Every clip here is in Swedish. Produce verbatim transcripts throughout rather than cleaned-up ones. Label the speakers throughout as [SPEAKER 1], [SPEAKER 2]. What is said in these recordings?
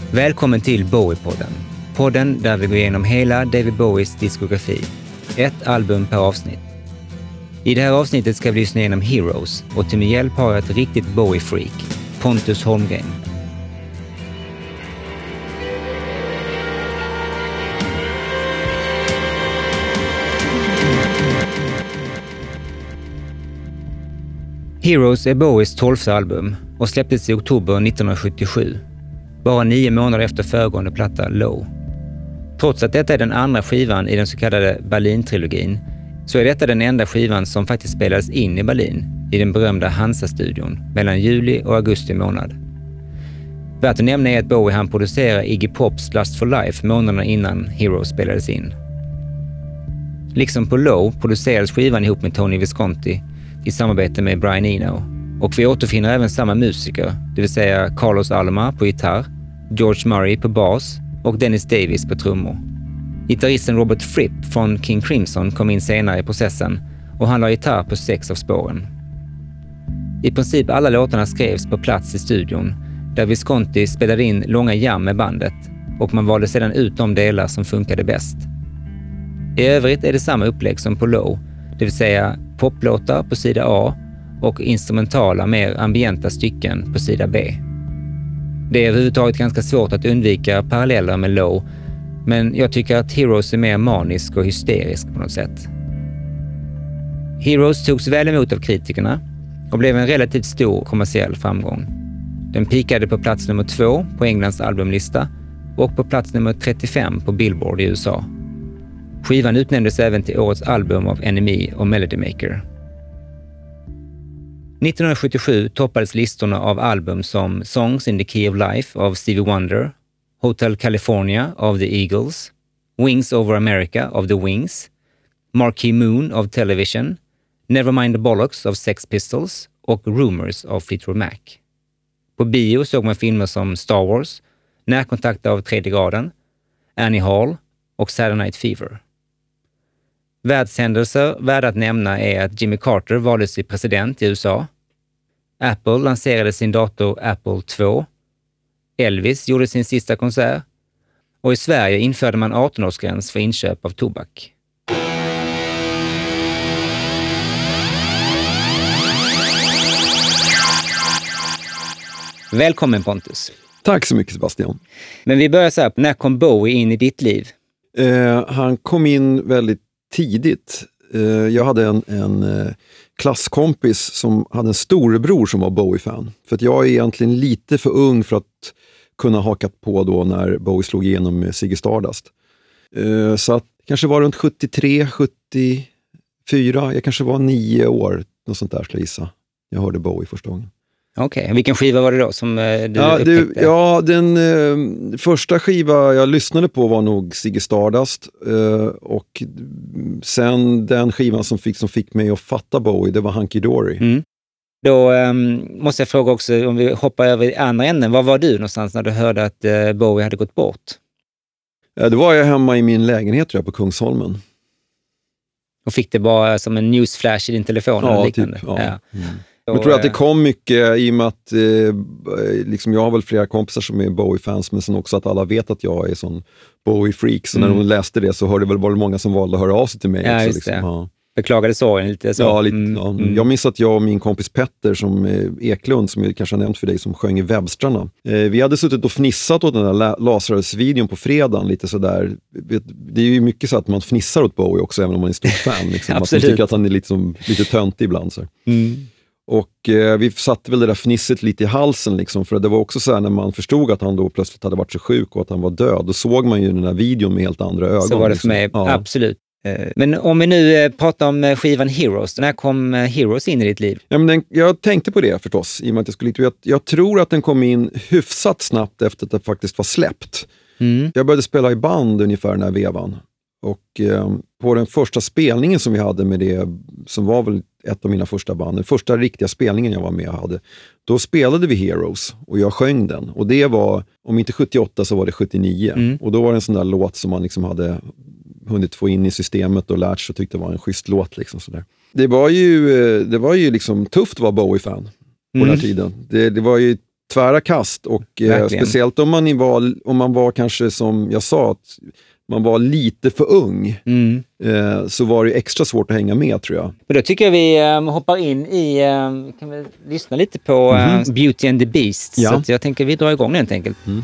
[SPEAKER 1] Välkommen till Bowie-podden. Podden där vi går igenom hela David Bowies diskografi. Ett album per avsnitt. I det här avsnittet ska vi lyssna igenom Heroes och till min hjälp har jag ett riktigt Bowie-freak, Pontus Holmgren. Heroes är Bowies tolfte album och släpptes i oktober nittonhundrasjuttiosju. Bara nio månader efter föregående platta Low. Trots att detta är den andra skivan i den så kallade Berlin-trilogin så är detta den enda skivan som faktiskt spelades in i Berlin i den berömda Hansa-studion mellan juli och augusti månad. Värt att nämna är att Bowie hann producera Iggy Pops Lust for Life månaderna innan Heroes spelades in. Liksom på Low producerades skivan ihop med Tony Visconti i samarbete med Brian Eno. Och vi återfinner även samma musiker, det vill säga Carlos Alomar på gitarr, George Murray på bas och Dennis Davis på trummor. Gitarristen Robert Fripp från King Crimson kom in senare i processen och han la gitarr på sex av spåren. I princip alla låtarna skrevs på plats i studion där Visconti spelade in långa jam med bandet och man valde sedan ut de delar som funkade bäst. I övrigt är det samma upplägg som på Low, det vill säga poplåtar på sida A och instrumentala mer ambienta stycken på sida B. Det är överhuvudtaget ganska svårt att undvika paralleller med Low, men jag tycker att Heroes är mer manisk och hysterisk på något sätt. Heroes togs väl emot av kritikerna och blev en relativt stor kommersiell framgång. Den pikade på plats nummer två på Englands albumlista och på plats nummer trettiofem på Billboard i U S A. Skivan utnämndes även till årets album av N M E och Melody Maker. nittonhundrasjuttiosju toppades listorna av album som Songs in the Key of Life av Stevie Wonder, Hotel California av The Eagles, Wings Over America av The Wings, Marquee Moon av Television, Nevermind the Bollocks av Sex Pistols och Rumors av Fleetwood Mac. På bio såg man filmer som Star Wars, Närkontakt av tredje graden, Annie Hall och Saturday Night Fever. Världshändelser värda att nämna är att Jimmy Carter valdes till president i U S A. Apple lanserade sin dator Apple två. Elvis gjorde sin sista konsert. Och i Sverige införde man arton-årsgräns för inköp av tobak. Välkommen Pontus.
[SPEAKER 2] Tack så mycket Sebastian.
[SPEAKER 1] Men vi börjar så här, när kom Bowie in i ditt liv?
[SPEAKER 2] Eh, han kom in väldigt tidigt. Eh, jag hade en, en eh, klasskompis som hade en storebror som var Bowie-fan. För att jag är egentligen lite för ung för att kunna haka på då när Bowie slog igenom med Ziggy Stardust. Eh, så att kanske var runt sjuttiotre, sjuttiofyra, jag kanske var nio år, något sånt där skulle jag gissa. Jag hörde Bowie första gången.
[SPEAKER 1] Okej, okay. Vilken skiva var det då som eh, du
[SPEAKER 2] ja,
[SPEAKER 1] upptäckte?
[SPEAKER 2] Det, ja, den eh, första skiva jag lyssnade på var nog Ziggy Stardust. Eh, och sen den skivan som fick, som fick mig att fatta Bowie, det var Hunky Dory.
[SPEAKER 1] Mm. Då eh, måste jag fråga också, om vi hoppar över i andra änden, var var du någonstans när du hörde att eh, Bowie hade gått bort?
[SPEAKER 2] Ja, då var jag hemma i min lägenhet tror jag, på Kungsholmen.
[SPEAKER 1] Och fick det bara som en newsflash i din telefon?
[SPEAKER 2] Ja,
[SPEAKER 1] eller liknande?
[SPEAKER 2] typ. Ja.
[SPEAKER 1] Ja.
[SPEAKER 2] Mm. Jag tror att det kom mycket i och med att eh, liksom jag har väl flera kompisar som är Bowie-fans, men sen också att alla vet att jag är sån Bowie-freak, så mm. när de läste det så hörde väl var det många som valde att höra av sig till mig.
[SPEAKER 1] Ja,
[SPEAKER 2] också,
[SPEAKER 1] just
[SPEAKER 2] liksom.
[SPEAKER 1] det.
[SPEAKER 2] Ja.
[SPEAKER 1] Beklagade sorgen lite så.
[SPEAKER 2] Ja, lite,
[SPEAKER 1] mm.
[SPEAKER 2] ja.
[SPEAKER 1] Mm.
[SPEAKER 2] Jag minns att jag och min kompis Petter som eh, Eklund, som jag kanske har nämnt för dig, som sjöng i Webstrarna. Eh, vi hade suttit och fnissat åt den där la- Lazarus-videon på fredagen, lite sådär. Det är ju mycket så att man fnissar åt Bowie också, även om man är stort fan. Liksom. Att man tycker att han är lite, som, lite töntig ibland. Så.
[SPEAKER 1] Mm.
[SPEAKER 2] Och eh, vi satte väl det där fnisset lite i halsen liksom, för det var också så här när man förstod att han då plötsligt hade varit så sjuk och att han var död, då såg man ju den där videon med helt andra ögon.
[SPEAKER 1] Så var det
[SPEAKER 2] liksom.
[SPEAKER 1] för mig,
[SPEAKER 2] ja.
[SPEAKER 1] Absolut. Men om vi nu pratar om skivan Heroes, när kom Heroes in i ditt liv?
[SPEAKER 2] Ja, men den, jag tänkte på det förstås, i och med att jag skulle jag, jag tror att den kom in hyfsat snabbt efter att det faktiskt var släppt. Mm. Jag började spela i band ungefär den här vevan. Och eh, på den första spelningen som vi hade med det, som var väl ett av mina första band, den första riktiga spelningen jag var med och hade, då spelade vi Heroes och jag sjöng den. Och det var, om inte sjuttioåtta så var det sjuttionio. Mm. Och då var det en sån där låt som man liksom hade hunnit få in i systemet och lärt sig och tyckte det var en schysst låt. Liksom sådär. Det var ju, det var ju liksom tufft att vara Bowie-fan på mm. den här tiden. Det, det var ju tvära kast och eh, speciellt om man, var, om man var kanske som jag sa att man var lite för ung mm. eh, så var det extra svårt att hänga med tror jag.
[SPEAKER 1] Men då tycker jag vi um, hoppar in i, um, kan vi lyssna lite på mm-hmm. uh, Beauty and the Beast. Ja. Så att jag tänker vi drar igång den helt enkelt. Mm.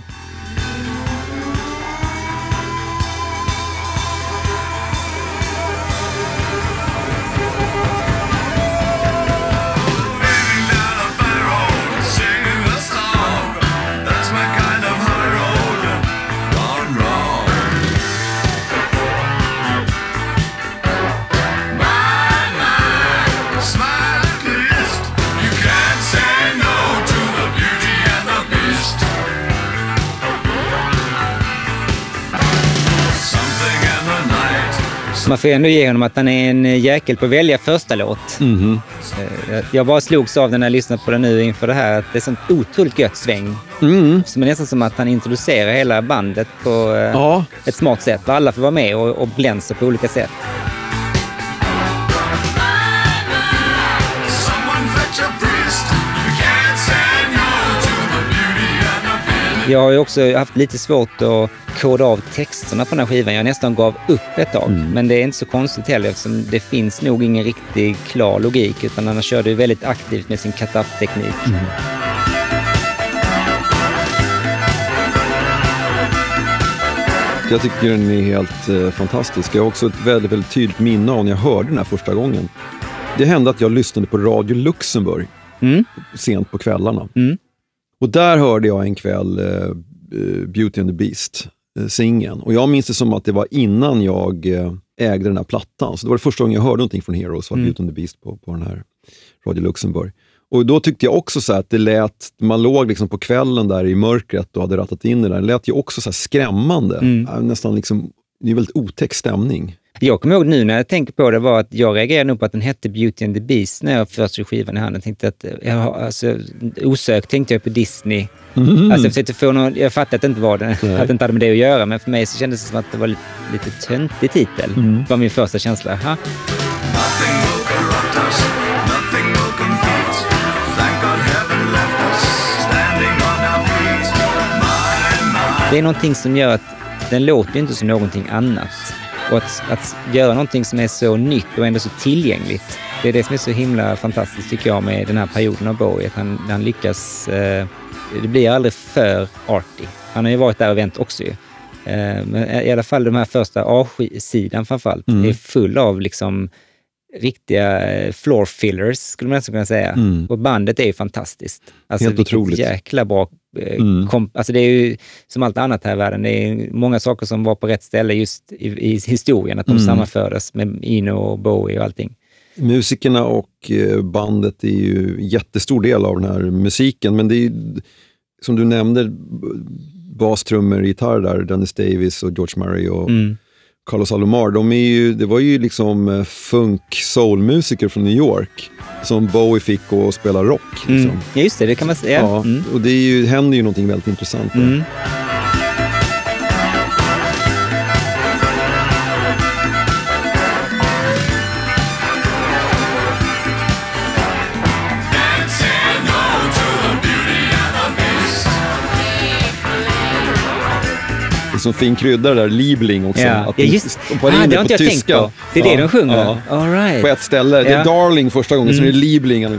[SPEAKER 1] Man får ändå ge honom att han är en jäkel på att välja första låt. Mm-hmm. Jag bara slogs av den när jag lyssnade på den nu inför det här. Att det är sånt otroligt gött sväng. Mm. Så det är nästan som att han introducerar hela bandet på ja. ett smart sätt. Alla får vara med och, och blänsa på olika sätt. Jag har ju också haft lite svårt att koda av texterna på den här skivan. Jag nästan gav upp ett tag. Mm. Men det är inte så konstigt heller eftersom det finns nog ingen riktigt klar logik utan han körde ju väldigt aktivt med sin cut-up-teknik. Mm.
[SPEAKER 2] Jag tycker den är helt eh, fantastisk. Jag har också ett väldigt, väldigt tydligt minne av när jag hörde den här första gången. Det hände att jag lyssnade på Radio Luxemburg mm. sent på kvällarna. Mm. Och där hörde jag en kväll uh, Beauty and the Beast uh, singeln. Och jag minns det som att det var innan jag uh, ägde den här plattan. Så det var det första gången jag hörde någonting från Heroes var mm. Beauty and the Beast på, på den här Radio Luxemburg. Och då tyckte jag också så här att det lät, man låg liksom på kvällen där i mörkret och hade rattat in det där. Det lät ju också så här skrämmande. Mm. Nästan liksom, det är väldigt otäck stämning.
[SPEAKER 1] Jag kommer ihåg nu när jag tänker på det var att jag reagerade nog på att den hette Beauty and the Beast när jag först såg skivan i handen. Jag tänkte att, jag, alltså, osökt tänkte jag på Disney. Mm. Alltså, jag försökte få någon, jag fattade att det inte var det, Nej. att det inte hade med det att göra. Men för mig så kändes det som att det var lite, lite töntig titel. Mm. Det var min första känsla. Ha? Det är någonting som gör att den låter inte som någonting annat. Och att, att göra någonting som är så nytt och ändå så tillgängligt. Det är det som är så himla fantastiskt tycker jag med den här perioden av Bowie. Att han, han lyckas, eh, det blir aldrig för arty. Han har ju varit där och vänt också ju. Eh, men i alla fall de här första A-sidan framförallt mm. är full av liksom riktiga floor fillers skulle man nästan kunna säga. Mm. Och bandet är ju fantastiskt. Alltså
[SPEAKER 2] helt otroligt.
[SPEAKER 1] Jäkla bra. Mm. Kom, alltså det är ju som allt annat här i världen. Det är många saker som var på rätt ställe just i, i historien. Att de mm. sammanfördes med Eno och Bowie och allting.
[SPEAKER 2] Musikerna och bandet är ju jättestor del av den här musiken. Men det är ju, som du nämnde, bastrummor, gitarr där, Dennis Davis och George Murray och mm. Carlos Alomar, de är ju, det var ju liksom funk-soul-musiker från New York som Bowie fick att spela rock. Liksom.
[SPEAKER 1] Mm. Ja, just det, det kan man säga.
[SPEAKER 2] Ja, mm. och det är ju, händer ju någonting väldigt intressant. Mm. Som fin krydda där, Liebling också.
[SPEAKER 1] Ja,
[SPEAKER 2] att
[SPEAKER 1] ja just ah, det. Det har inte jag tänkt på. Det är ja, det de sjunger. Ja. All right.
[SPEAKER 2] På ett ställe. Ja. Det är Darling första gången, mm. så är det Liebling.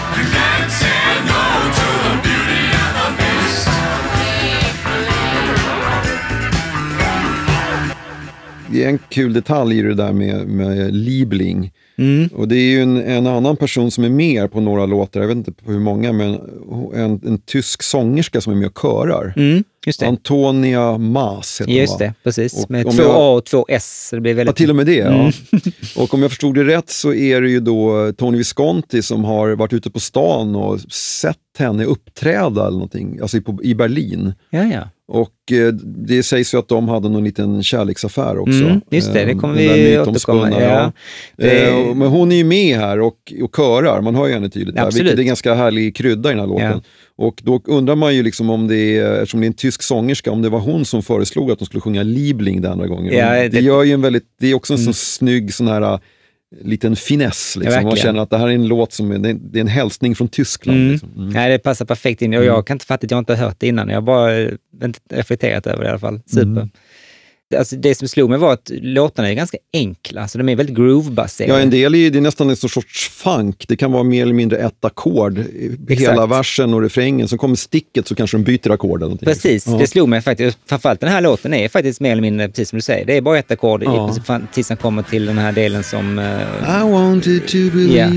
[SPEAKER 2] Det är en kul detalj i det där med, med Liebling. Mm. Och det är ju en, en annan person som är med på några låtar, jag vet inte på hur många, men en, en tysk sångerska som är med och körar. Mm, just det. Antonia Maas heter
[SPEAKER 1] just
[SPEAKER 2] hon,
[SPEAKER 1] det, precis. Och med två jag, A och två S. Så det blir väldigt...
[SPEAKER 2] Ja, till och med det, mm. ja. Och om jag förstod det rätt så är det ju då Tony Visconti som har varit ute på stan och sett henne uppträda eller någonting, alltså på, i Berlin.
[SPEAKER 1] Ja, ja.
[SPEAKER 2] Och eh, det sägs ju att de hade någon liten kärleksaffär också.
[SPEAKER 1] Mm, just det, det kommer vi återkomma. Ja. Ja.
[SPEAKER 2] Det... Eh, men hon är ju med här och, och körar, man hör ju henne tydligt där, vilket är en ganska härlig krydda i den här låten. Ja. Och då undrar man ju liksom om det är, eftersom det är en tysk sångerska, om det var hon som föreslog att de skulle sjunga Liebling den andra gången. Ja, det... det gör ju en väldigt, det är också en mm. sån snygg sån här liten finess. Liksom. Man känner att det här är en låt som är, det är en hälsning från Tyskland.
[SPEAKER 1] Mm.
[SPEAKER 2] Liksom. Mm.
[SPEAKER 1] Nej, det passar perfekt in. Och jag kan inte fatta att jag inte har hört det innan. Jag har bara inte reflekterat över det i alla fall. Super. Mm. Alltså det som slog mig var att låtarna är ganska enkla. Alltså de är väldigt groove-baserade.
[SPEAKER 2] Ja, en del är, det är nästan en sorts funk. Det kan vara mer eller mindre ett ackord. Hela versen och refrängen. Så kommer sticket så kanske de byter ackord. Eller
[SPEAKER 1] precis, ja. Det slog mig faktiskt. Framförallt den här låten är faktiskt mer eller mindre, precis som du säger. Det är bara ett ackord ja. tills han kommer till den här delen som... Uh,
[SPEAKER 2] I wanted to believe... Yeah.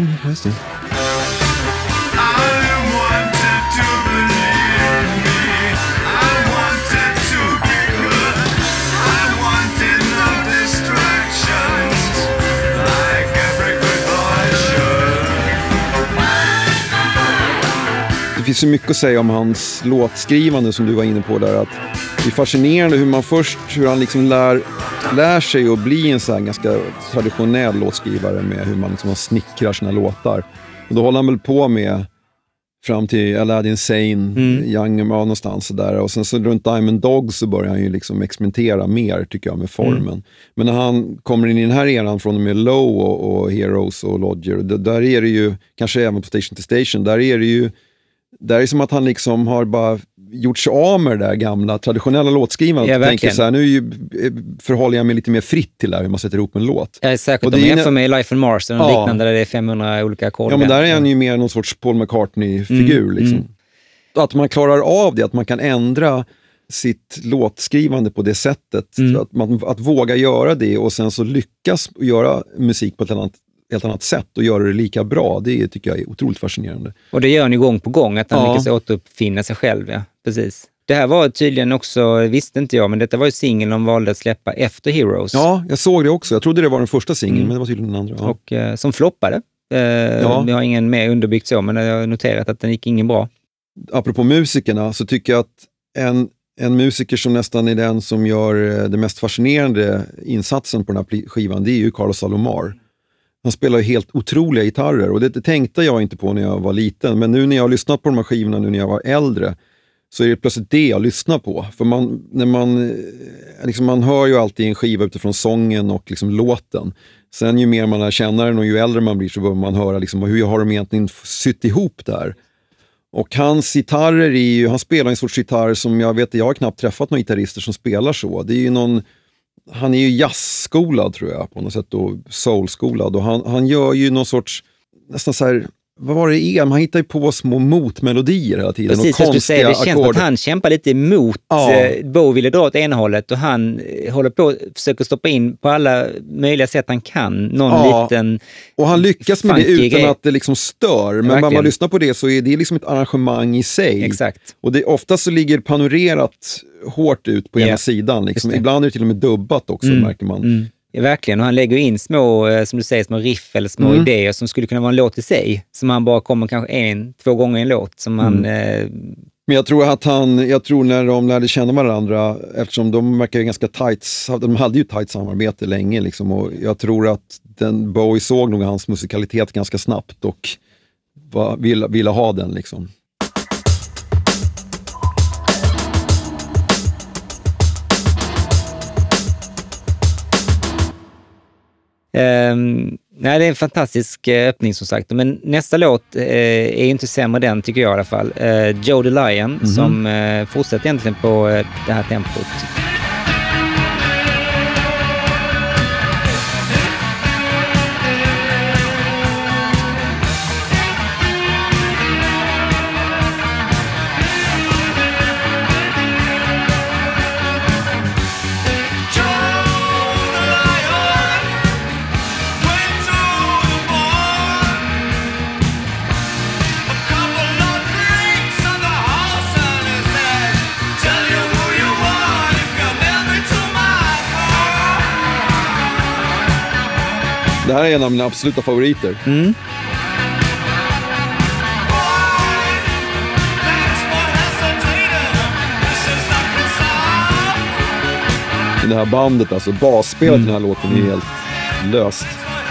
[SPEAKER 2] Det finns så mycket att säga om hans låtskrivande som du var inne på där. Att det är fascinerande hur man först, hur han liksom lär, lär sig att bli en så här ganska traditionell låtskrivare med hur man liksom snickrar sina låtar. Och då håller han väl på med fram till Aladdin Sane, mm. Young Man någonstans där. Och sen så runt Diamond Dogs så börjar han ju liksom experimentera mer tycker jag med formen. Mm. Men när han kommer in i den här eran från och med Low och, och Heroes och Lodger, där är det ju, kanske även på Station to Station, där är det ju där är det som att han liksom har bara gjort sig av med det där gamla traditionella låtskrivandet.
[SPEAKER 1] Ja,
[SPEAKER 2] och tänker så här, nu ju, förhåller jag mig lite mer fritt till det här, hur man sätter ihop en låt.
[SPEAKER 1] Ja, säkert. Och de jämför med Life on Mars och ja. liknande där det är femhundra olika ackord.
[SPEAKER 2] Ja, men där är han ju mer någon sorts Paul McCartney-figur. Mm, liksom. mm. Att man klarar av det, att man kan ändra sitt låtskrivande på det sättet. Mm. Att, man, att våga göra det och sen så lyckas göra musik på ett annat helt annat sätt och göra det lika bra, det tycker jag är otroligt fascinerande. Och det gör han ju gång på gång, att han ja. lyckas återuppfinna sig själv, ja, precis. Det här var tydligen också, visste inte jag, men detta var ju singeln de valde att släppa efter Heroes. Ja, jag såg det också. Jag trodde det var den första singeln, mm. men det var tydligen den andra. Ja. Och eh, som floppade. Eh, ja. Jag har ingen mer underbyggt så, men jag har noterat att den gick ingen bra. Apropå musikerna så tycker jag att en En musiker som nästan är den som gör det mest fascinerande insatsen på den här skivan, det är ju Carlos Alomar. Han spelar ju helt otroliga gitarrer och det, det tänkte jag inte på när jag var liten. Men nu när jag har lyssnat på de här skivorna, nu när jag var äldre, så är det plötsligt det jag lyssnar på. För man, när man, liksom man hör ju alltid en skiva utifrån sången och liksom låten. Sen ju mer man lär känna den och ju äldre man blir så bör man höra liksom, hur har de egentligen sytt ihop där. Och hans gitarrer är ju, han spelar en sorts gitarr som jag vet, jag har knappt träffat några gitarrister som spelar så. Det är ju någon, han är ju jazzskolad tror jag på något sätt och soulskolad och han, han gör ju någon sorts, nästan så här, vad var det är? Han hittar ju på små motmelodier hela tiden. Precis, och konstiga säga, det känns ackord. Att han kämpar lite emot. Ja. Bo ville dra åt ena hållet och han håller på att försöka stoppa in på alla möjliga sätt han kan. Någon ja. liten och han lyckas med det utan grej. Att det liksom stör. Men när man lyssnar på det så är det liksom ett arrangemang i sig. Exakt. Och det, oftast så ligger panorerat hårt ut på ena yeah. sidan. Liksom. Ibland är det till och med dubbat också, mm. märker man. Mm. Ja, verkligen, och han lägger in små, som du säger, små riff eller små mm. idéer som skulle kunna vara en låt i sig. Som han bara kommer kanske en, två gånger i en låt. Som mm. han, eh... Men jag tror att han, jag tror när de lärde känna varandra, eftersom de verkar ju ganska tight, de hade ju tight samarbete länge liksom, och jag tror att den Bowie såg nog hans musikalitet ganska snabbt och var, ville, ville ha den liksom. Um, nej, det är en fantastisk uh, öppning som sagt. Men nästa låt uh, är inte sämre den tycker jag i alla fall. Uh, Joe the Lion mm-hmm. som uh, fortsätter egentligen på uh, det här tempot. Det här är en av mina absoluta favoriter. Mm. Det här bandet, alltså basspelet mm. i den här låten är helt löst.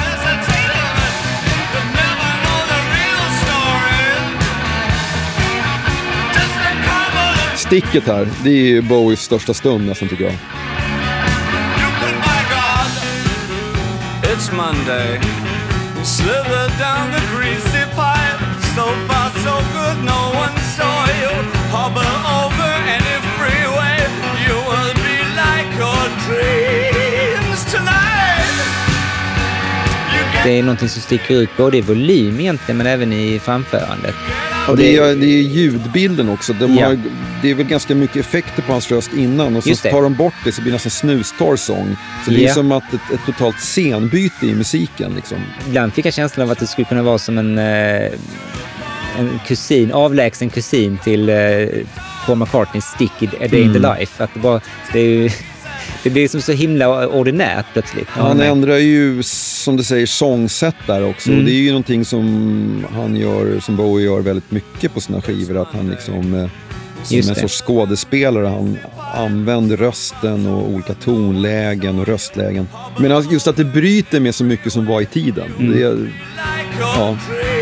[SPEAKER 2] Sticket här, det är ju Bowies största stund nästan tycker jag. It's Monday,
[SPEAKER 3] We slithered down the greasy pipe. So far so good, no one saw you. Hobble over any freeway. You will be like your dreams tonight.
[SPEAKER 1] Det är någonting som sticker ut både i volym egentligen, men även i framförandet.
[SPEAKER 2] Och det, är, det är ljudbilden också. De
[SPEAKER 1] ja.
[SPEAKER 2] har, det är väl ganska mycket effekter på hans röst innan. Och så tar de bort det så blir det nästan snustorr sång. Så det är ja. som att ett, ett totalt scenbyte i musiken. Liksom.
[SPEAKER 1] Ibland fick jag känslan av att det skulle kunna vara som en, en kusin, avlägsen kusin till Paul McCartneys Stick A Day mm. in the Life. Att det, bara, det är ju... Det blir som så himla ordinärt plötsligt.
[SPEAKER 2] Ja, han ändrar ju, som du säger, sångsätt där också. Mm. Och det är ju någonting som han gör, som Bowie gör väldigt mycket på sina skivor. Att han liksom, som en sorts skådespelare, han använder rösten och olika tonlägen och röstlägen. Men just att det bryter med så mycket som var i tiden. Mm. Det är, ja.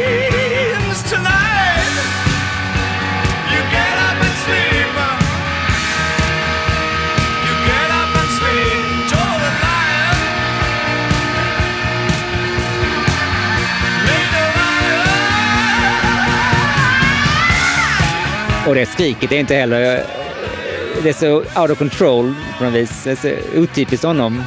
[SPEAKER 1] Och det skriket är inte heller... Det är så out of control på något vis. Det är så otypiskt honom.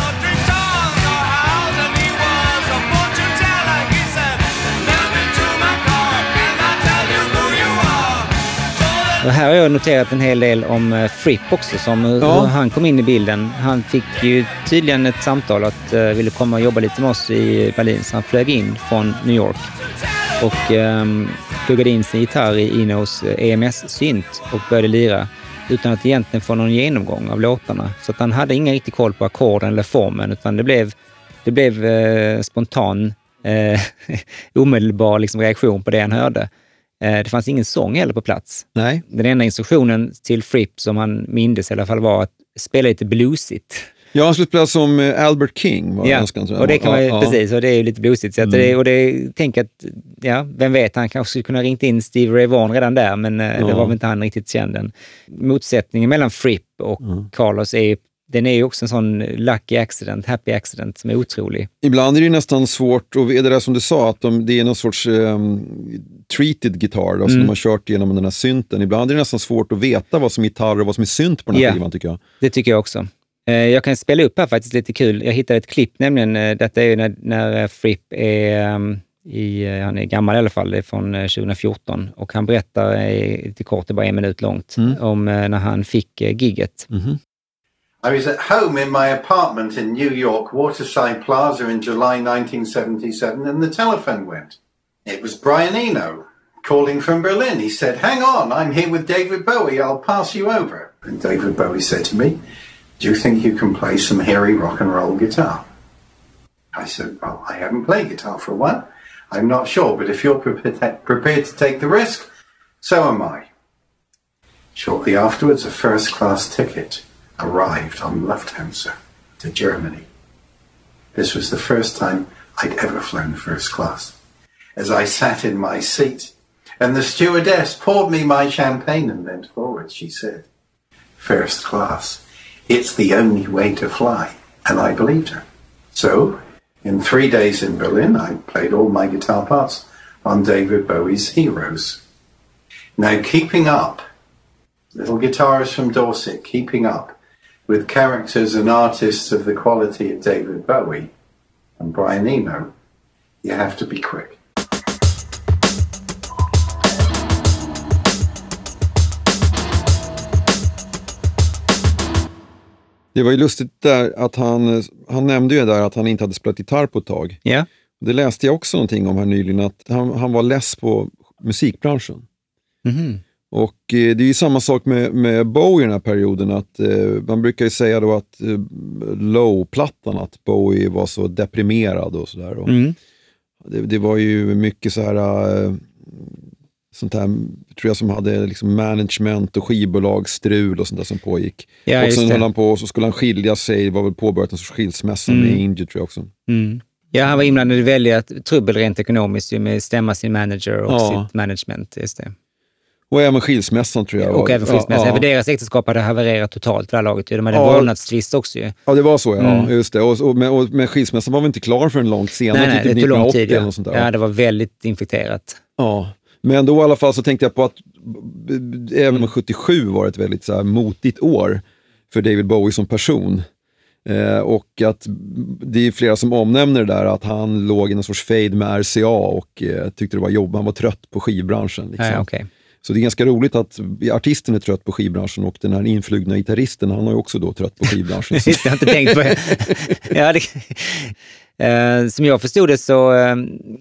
[SPEAKER 1] Och här har jag noterat en hel del om Fripp också, som ja. hur han kom in i bilden. Han fick ju tydligen ett samtal att uh, ville komma och jobba lite med oss i Berlin, så han flög in från New York och um, pluggade in sin gitarr i Inos E M S-synt och började lira utan att egentligen få någon genomgång av låtarna. Så att han hade ingen riktig koll på ackorden eller formen, utan det blev, det blev uh, spontan, uh, omedelbar liksom, reaktion på det han hörde. Det fanns ingen sång heller på plats.
[SPEAKER 2] Nej.
[SPEAKER 1] Den enda instruktionen till Fripp som han mindes i alla fall var att spela lite bluesigt.
[SPEAKER 2] Ja, han skulle spela som Albert King. Var
[SPEAKER 1] ja,
[SPEAKER 2] önskan,
[SPEAKER 1] och det kan man ju, ja, precis, och det är ju lite bluesigt. Så att mm. det, och det tänker att, ja, vem vet, han kanske skulle kunna ringt in Steve Ray Vaughan redan där, men ja. det var väl inte han riktigt känd än. Motsättningen mellan Fripp och mm. Carlos är den är ju också en sån lucky accident, happy accident som är otrolig.
[SPEAKER 2] Ibland är det nästan svårt, och det där som du sa, att de, det är någon sorts um, treated gitarr då, mm. som de har kört genom den här synten. Ibland är det nästan svårt att veta vad som är gitarr och vad som är synt på den här
[SPEAKER 1] yeah,
[SPEAKER 2] skivan, tycker jag.
[SPEAKER 1] Det tycker jag också. Eh, jag kan spela upp här faktiskt lite kul. Jag hittade ett klipp, nämligen, eh, detta är ju när, när Fripp är, um, i, han är gammal i alla fall, det är från tjugo fjorton. Och han berättar eh, lite kort, det är bara en minut långt, mm. om eh, när han fick eh, gigget.
[SPEAKER 2] Mm-hmm.
[SPEAKER 4] I was at home in my apartment in New York, Waterside Plaza, in July nineteen seventy-seven, and the telephone went. It was Brian Eno calling from Berlin. He said, "Hang on, I'm here with David Bowie. I'll pass you over." And David Bowie said to me, "Do you think you can play some hairy rock and roll guitar?" I said, "Well, I haven't played guitar for a while. I'm not sure, but if you're prepared prepared to take the risk, so am I." Shortly afterwards, a first-class ticket arrived on Lufthansa to Germany. This was the first time I'd ever flown first class. As I sat in my seat, and the stewardess poured me my champagne and leant forward, she said, "First class, it's the only way to fly." And I believed her. So, in three days in Berlin, I played all my guitar parts on David Bowie's Heroes. Now, keeping up, little guitarist from Dorset, keeping up with characters and artists of the quality of David Bowie and Brian Eno, you have to be quick.
[SPEAKER 2] Det var ju lustigt där att han, han nämnde ju där att han inte hade spelat gitarr på ett tag.
[SPEAKER 1] Ja. Yeah.
[SPEAKER 2] Det läste jag också någonting om här nyligen, att han, han var less på musikbranschen.
[SPEAKER 1] Mm-hmm.
[SPEAKER 2] Och eh, det är ju samma sak med, med Bowie i den här perioden, att eh, man brukar ju säga då att eh, Low-plattan, att Bowie var så deprimerad och sådär.
[SPEAKER 1] Mm.
[SPEAKER 2] Det, det var ju mycket så här eh, sånt här, tror jag, som hade liksom management och skivbolagsstrul och sånt där som pågick.
[SPEAKER 1] Ja,
[SPEAKER 2] och sen höll han på, och så skulle han skilja sig, det var väl påbörjat en sorts skilsmässa mm. med Inge, tror jag också.
[SPEAKER 1] Mm. Ja, han var inblandad i väldigt trubbel rent ekonomiskt med stämma sin manager och ja. sitt management, just det.
[SPEAKER 2] Och även skilsmässan tror jag.
[SPEAKER 1] Och även skilsmässan.
[SPEAKER 2] Ja,
[SPEAKER 1] För deras äktenskap hade havererat totalt för det här laget. De hade
[SPEAKER 2] ja.
[SPEAKER 1] vårdnadstvist också ju.
[SPEAKER 2] Ja, det var så, ja.
[SPEAKER 1] Mm.
[SPEAKER 2] Just det. Och, och, med, och med skilsmässan var vi inte klar för en långt senare.
[SPEAKER 1] Nej, nej,
[SPEAKER 2] typ
[SPEAKER 1] det tog lång tid. Ja.
[SPEAKER 2] Eller sånt där.
[SPEAKER 1] ja, det var väldigt infekterat.
[SPEAKER 2] Ja, men då i alla fall så tänkte jag på att även med sjuttiosju var ett väldigt så här motigt år för David Bowie som person. Eh, och att det är flera som omnämner det där att han låg i någon sorts fade med R C A och eh, tyckte det var jobb. Han var trött på skivbranschen. Liksom.
[SPEAKER 1] Ja, okay.
[SPEAKER 2] Så det är ganska roligt att artisten är trött på skivbranschen och den här influgna gitarristen, han har ju också då trött på skivbranschen.
[SPEAKER 1] Just det, jag har inte tänkt på det. ja, det eh, som jag förstod det så, eh,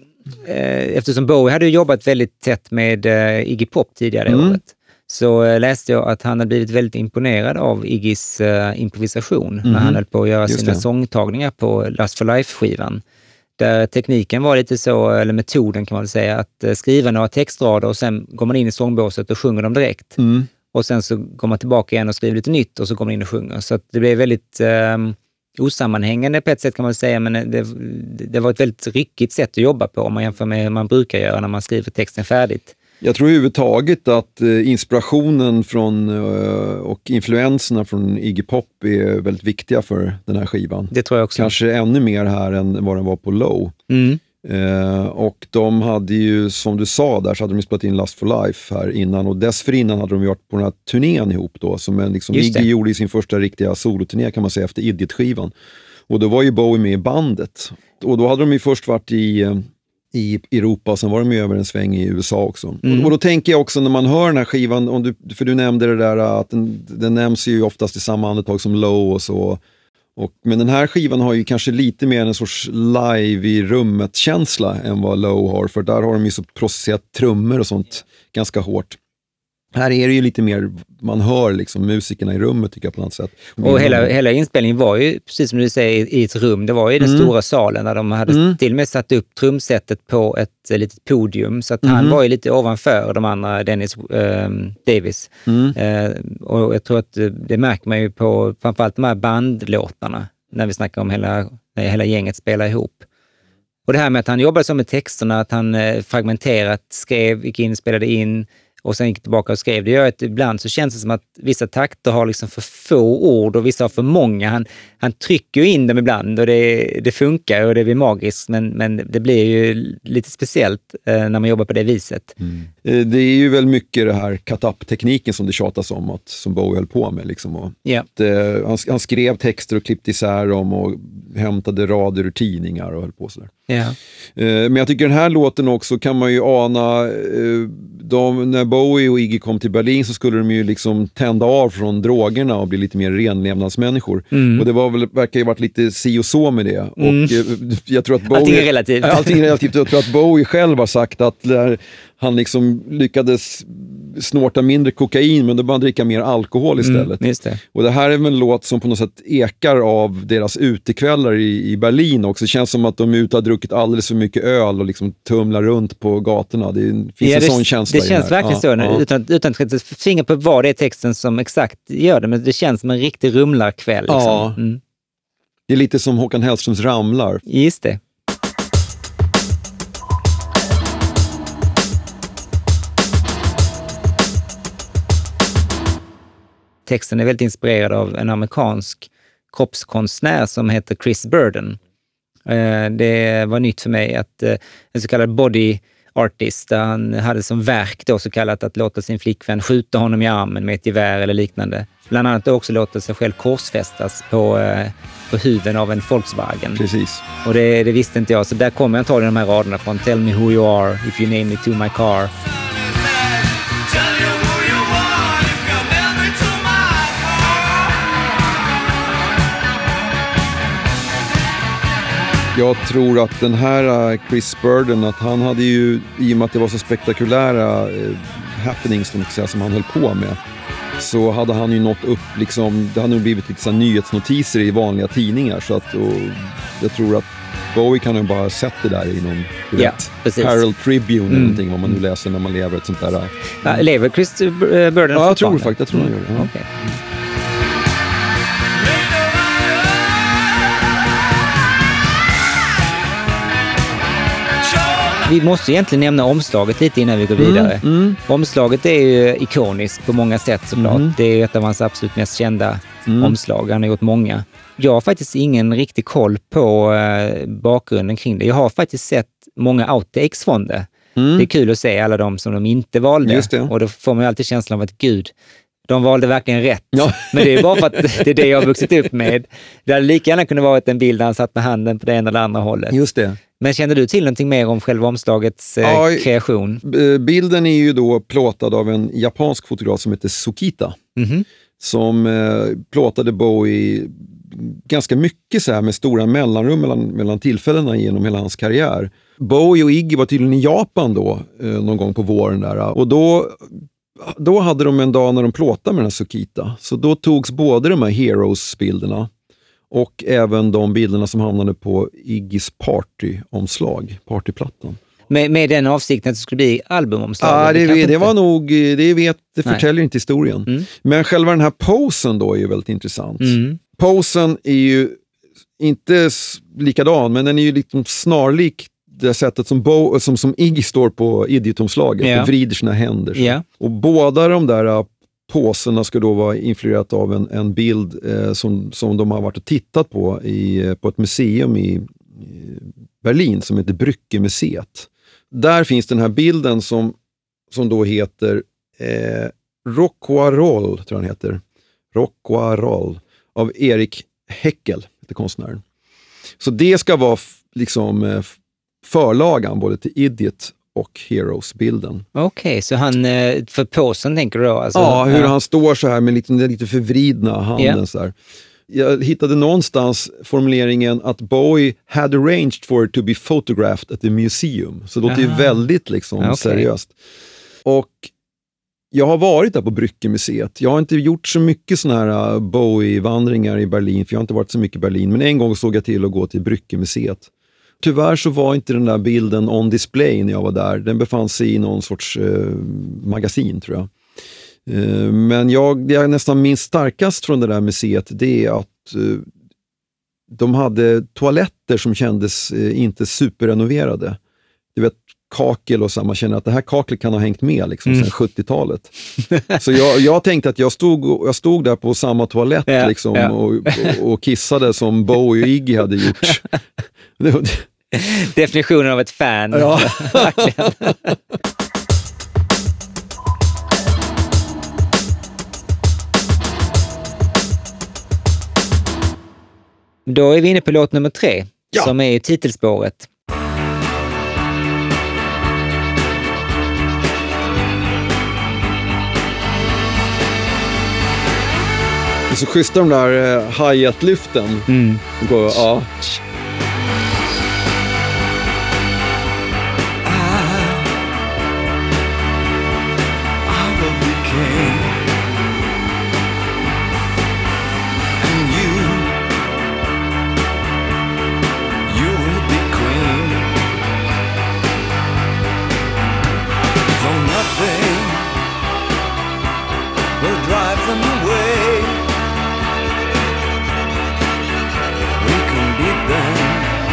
[SPEAKER 1] eftersom Bowie hade jobbat väldigt tätt med eh, Iggy Pop tidigare i
[SPEAKER 2] mm.
[SPEAKER 1] året, så eh, läste jag att han hade blivit väldigt imponerad av Iggys eh, improvisation mm. när han höll på att göra
[SPEAKER 2] Just
[SPEAKER 1] sina
[SPEAKER 2] det.
[SPEAKER 1] sångtagningar på Lust for Life-skivan. Där tekniken var lite så, eller metoden kan man säga, att eh, skriva några textrader och sen går man in i sångbåset och sjunger dem direkt.
[SPEAKER 2] Mm.
[SPEAKER 1] Och sen så går man tillbaka igen och skriver lite nytt och så kommer man in och sjunger. Så att det blev väldigt eh, osammanhängande på ett sätt kan man säga, men det, det var ett väldigt ryckigt sätt att jobba på om man jämför med hur man brukar göra när man skriver texten färdigt.
[SPEAKER 2] Jag tror överhuvudtaget att eh, inspirationen från eh, och influenserna från Iggy Pop är väldigt viktiga för den här skivan.
[SPEAKER 1] Det tror jag också.
[SPEAKER 2] Kanske ännu mer här än vad den var på Low.
[SPEAKER 1] Mm.
[SPEAKER 2] Eh, och de hade ju, som du sa där, så hade de spelat in Lust for Life här innan. Och dessförinnan hade de varit på den här turnén ihop då. Som en, liksom, Iggy gjorde i sin första riktiga soloturné kan man säga efter Idiot-skivan. Och då var ju Bowie med i bandet. Och då hade de ju först varit i... i Europa och sen var de ju över en sväng i U S A också. Mm. Och, och då tänker jag också när man hör den här skivan, om du, för du nämnde det där att den, den nämns ju oftast i samma andetag som Low och så. Och, men den här skivan har ju kanske lite mer en sorts live i rummet-känsla än vad Low har, för där har de ju så processerat trummor och sånt ganska hårt. Här är det ju lite mer, man hör liksom musikerna i rummet tycker jag på något sätt. Och,
[SPEAKER 1] och hela, hela inspelningen var ju, precis som du säger, i ett rum. Det var ju den mm. stora salen där de hade mm. till och med satt upp trumsetet på ett, ett litet podium. Så att mm. han var ju lite ovanför de andra, Dennis eh, Davis. Mm. Eh, och jag tror att det märker man ju på framförallt de här bandlåtarna när vi snackar om hela, när hela gänget spelar ihop. Och det här med att han jobbade så med texterna, att han eh, fragmenterat skrev, gick in, spelade in och sen gick tillbaka och skrev. Det gör att ibland så känns det som att vissa takter har liksom för få ord och vissa har för många. Han, han trycker ju in dem ibland och det, det funkar och det blir magiskt, men, men det blir ju lite speciellt eh, när man jobbar på det viset.
[SPEAKER 2] Mm. Eh, det är ju väl mycket det här cut-up-tekniken som det tjatas om, att, som Bowie höll på med. Liksom, och
[SPEAKER 1] yeah.
[SPEAKER 2] att, eh, han, han skrev texter och klippte isär dem och hämtade rader ur tidningar och höll på sådär.
[SPEAKER 1] Yeah.
[SPEAKER 2] Eh, men jag tycker den här låten också kan man ju ana, eh, de, när Bowie och Iggy kom till Berlin så skulle de ju liksom tända av från drogerna och bli lite mer renlevnadsmänniskor. Mm. Och det var väl, verkar ju varit lite si och så med det. Mm. Och eh, jag tror att Bowie...
[SPEAKER 1] Allting är relativt.
[SPEAKER 2] Allting är relativt. Jag tror att Bowie själv har sagt att där han liksom lyckades snorta mindre kokain men då bara dricka mer alkohol istället.
[SPEAKER 1] Mm, just det.
[SPEAKER 2] Och det här är väl en låt som på något sätt ekar av deras utekvällar i, i Berlin också. Det känns som att de ute har druckit alldeles för mycket öl och liksom tumlar runt på gatorna. Det finns ja, en
[SPEAKER 1] det,
[SPEAKER 2] sån känsla
[SPEAKER 1] det
[SPEAKER 2] i
[SPEAKER 1] känns
[SPEAKER 2] den här.
[SPEAKER 1] verkligen så, ja, utan, ja. utan att finga på vad det är texten som exakt gör det, men det känns som en riktig rumlarkväll. Liksom.
[SPEAKER 2] Ja.
[SPEAKER 1] Mm.
[SPEAKER 2] Det är lite som Håkan Hellströms Ramlar.
[SPEAKER 1] Just det. Texten är väldigt inspirerad av en amerikansk kroppskonstnär som heter Chris Burden. Det var nytt för mig att en så kallad body artist, där han hade som verk då så kallat att låta sin flickvän skjuta honom i armen med ett gevär eller liknande. Bland annat också låta sig själv korsfästas på, på huven av en Volkswagen.
[SPEAKER 2] Precis.
[SPEAKER 1] Och det, det visste inte jag, så där kommer jag antagligen de här raderna från Tell me who you are if you name me to my car.
[SPEAKER 2] Jag tror att den här Chris Burden, att han hade ju, i och med att det var så spektakulära eh, happenings som, säga, som han höll på med, så hade han ju nått upp, liksom, det hade nog blivit lite så här nyhetsnotiser i vanliga tidningar. Så att, och jag tror att Bowie kan ju bara ha sett det där i någon
[SPEAKER 1] ja,
[SPEAKER 2] Herald Tribune eller
[SPEAKER 1] mm.
[SPEAKER 2] någonting, vad man nu läser när man lever ett sånt där.
[SPEAKER 1] Ja, lever Chris Burden?
[SPEAKER 2] Ja, jag tror faktiskt, jag tror han gör det. Ja.
[SPEAKER 1] Okay. Vi måste egentligen nämna omslaget lite innan vi går vidare.
[SPEAKER 2] Mm, mm.
[SPEAKER 1] Omslaget är ju ikoniskt på många sätt såklart.
[SPEAKER 2] Mm.
[SPEAKER 1] Det är ju ett av hans absolut mest kända
[SPEAKER 2] Mm.
[SPEAKER 1] omslag. Han har gjort många. Jag har faktiskt ingen riktig koll på eh, bakgrunden kring det. Jag har faktiskt sett många outtakes från det.
[SPEAKER 2] Mm.
[SPEAKER 1] Det är kul att se alla de som de inte valde.
[SPEAKER 2] Just det.
[SPEAKER 1] Och då får man ju alltid känslan av att gud, de valde verkligen rätt.
[SPEAKER 2] Ja.
[SPEAKER 1] Men det är bara för att det är det jag har vuxit upp med. Det hade lika gärna kunnat vara en bild där han satt med handen på det ena eller andra hållet.
[SPEAKER 2] Just det.
[SPEAKER 1] Men känner du till någonting mer om själva omslagets eh,
[SPEAKER 2] Ja,
[SPEAKER 1] kreation?
[SPEAKER 2] B- Bilden är ju då plåtad av en japansk fotograf som heter Sukita.
[SPEAKER 1] Mhm.
[SPEAKER 2] Som eh, plåtade Bowie ganska mycket så här med stora mellanrum mellan, mellan tillfällena genom hela hans karriär. Bowie och Iggy var tydligen i Japan då, eh, någon gång på våren där. Och då, då hade de en dag när de plåtade med den här Sukita. Så då togs både de här Heroes-bilderna och även de bilderna som hamnade på Iggys party-omslag, partyplattan.
[SPEAKER 1] Med, med den avsikten att det skulle bli albumomslag?
[SPEAKER 2] Ja,
[SPEAKER 1] eller
[SPEAKER 2] det,
[SPEAKER 1] kanske
[SPEAKER 2] det
[SPEAKER 1] inte?
[SPEAKER 2] var nog, det vet, det
[SPEAKER 1] Nej.
[SPEAKER 2] förtäljer inte historien.
[SPEAKER 1] Mm.
[SPEAKER 2] Men själva den här posen då är ju väldigt intressant.
[SPEAKER 1] Mm.
[SPEAKER 2] Posen är ju inte s- likadan, men den är ju liksom snarlik det sättet som, Bo, som, som Iggy står på Idiot-omslaget.
[SPEAKER 1] Ja.
[SPEAKER 2] Och vrider sina händer. Så.
[SPEAKER 1] Ja.
[SPEAKER 2] Och båda de där uh, påserna ska då vara influerat av en, en bild eh, som, som de har varit och tittat på i, eh, på ett museum i, i Berlin som heter Brücke-museet. Där finns den här bilden som, som då heter eh, Rockoarol, tror jag han heter. Rockoarol av Erik Heckel, heter konstnären. Så det ska vara f- liksom eh, förlagan både till Idiot och Heroes-bilden.
[SPEAKER 1] Okej, så han, eh, för påsen tänker du då? Alltså,
[SPEAKER 2] Ja, hur han står så här med lite, den lite förvridna handen.
[SPEAKER 1] Ja.
[SPEAKER 2] Så här. Jag hittade någonstans formuleringen att Bowie had arranged for it to be photographed at the museum. Så det låter ju
[SPEAKER 1] Aha.
[SPEAKER 2] väldigt liksom
[SPEAKER 1] Okej.
[SPEAKER 2] seriöst. Och jag har varit där på Brücke-museet. Jag har inte gjort så mycket såna här Bowie-vandringar i Berlin, för jag har inte varit så mycket i Berlin. Men en gång såg jag till att gå till Brücke-museet. Tyvärr så var inte den där bilden on display när jag var där. Den befann sig i någon sorts eh, magasin, tror jag. Eh, men jag, det jag nästan minns starkast från det där museet, det är att eh, de hade toaletter som kändes eh, inte superrenoverade. Du vet, kakel och så, man känner att det här kaklet kan ha hängt med liksom,
[SPEAKER 1] Mm.
[SPEAKER 2] sedan sjuttiotalet. Så jag, jag tänkte att jag stod, jag stod där på samma toalett
[SPEAKER 1] Ja,
[SPEAKER 2] liksom,
[SPEAKER 1] ja.
[SPEAKER 2] och, och, och kissade som Bowie och Iggy hade gjort. Det var-
[SPEAKER 1] Definitionen av ett fan.
[SPEAKER 2] Ja.
[SPEAKER 1] Verkligen. Då är vi inne på låt nummer tre,
[SPEAKER 2] Ja.
[SPEAKER 1] som är titelspåret.
[SPEAKER 2] Det är så schyssta de där eh, hi-hat-lyften.
[SPEAKER 1] Mm.
[SPEAKER 2] Går, ja.
[SPEAKER 3] I will be king, and you, you will be queen. Though nothing will drive them away, we can beat them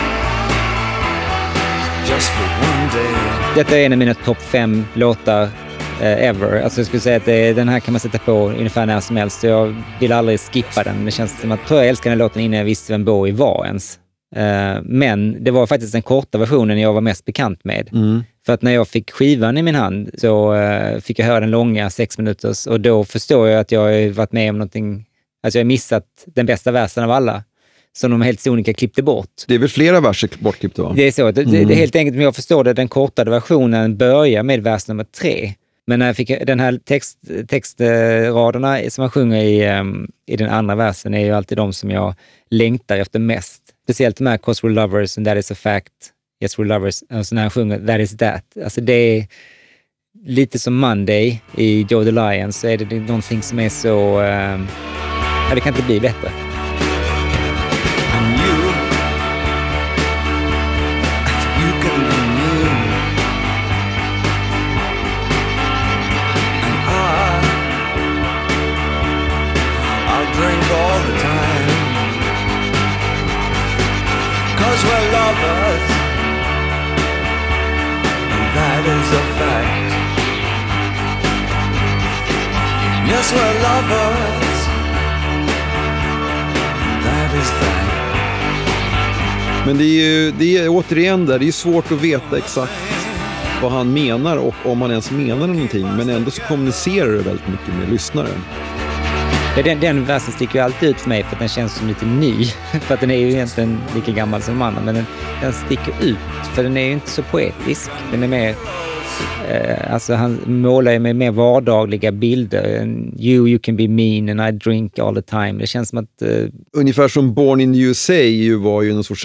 [SPEAKER 3] just for one day.
[SPEAKER 1] Detta är en av mina topp fem låtar eh, ever. Alltså jag skulle säga att det, den här kan man sätta på ungefär när som helst. Jag vill aldrig skippa den. Det känns som att jag tror jag älskar den låten innan jag visste vem Bowie var ens. Eh, men det var faktiskt den korta versionen jag var mest bekant med.
[SPEAKER 2] Mm.
[SPEAKER 1] För att när jag fick skivan i min hand så eh, fick jag höra den långa sex minuters och då förstår jag att jag har varit med om någonting, alltså jag har missat den bästa versen av alla som de helt sonika klippte bort.
[SPEAKER 2] Det är väl flera verser bortklippta, va?
[SPEAKER 1] Det är så. Det,
[SPEAKER 2] Mm.
[SPEAKER 1] det är helt enkelt, men jag förstår det, den kortade versionen börjar med vers nummer tre. Men när jag fick den här text, textraderna som man sjunger i, um, i den andra versen är ju alltid de som jag längtar efter mest. Speciellt de här "Cause we're lovers and that is a fact, yes we're lovers", alltså när han sjunger "that is that". Alltså det är lite som Monday i Joe the Lion, så är det någonting som är så... Um, ja, det kan inte bli bättre.
[SPEAKER 3] And you, you can be me, and I, I'll drink all the time, 'cause we're lovers, 'cause we're lovers. That is that.
[SPEAKER 2] Men det är ju det är, återigen där, det är svårt att veta exakt vad han menar och om han ens menar någonting, men ändå så kommunicerar det väldigt mycket med lyssnaren.
[SPEAKER 1] Den, den versen sticker ju alltid ut för mig för att den känns som lite ny. För att den är ju egentligen lika gammal som mannen, men den, den sticker ut för den är ju inte så poetisk. Den är mer, eh, alltså han målar ju med mer vardagliga bilder. You, you can be mean and I drink all the time. Det känns som att... Eh...
[SPEAKER 2] Ungefär som Born in the U S A ju var ju någon sorts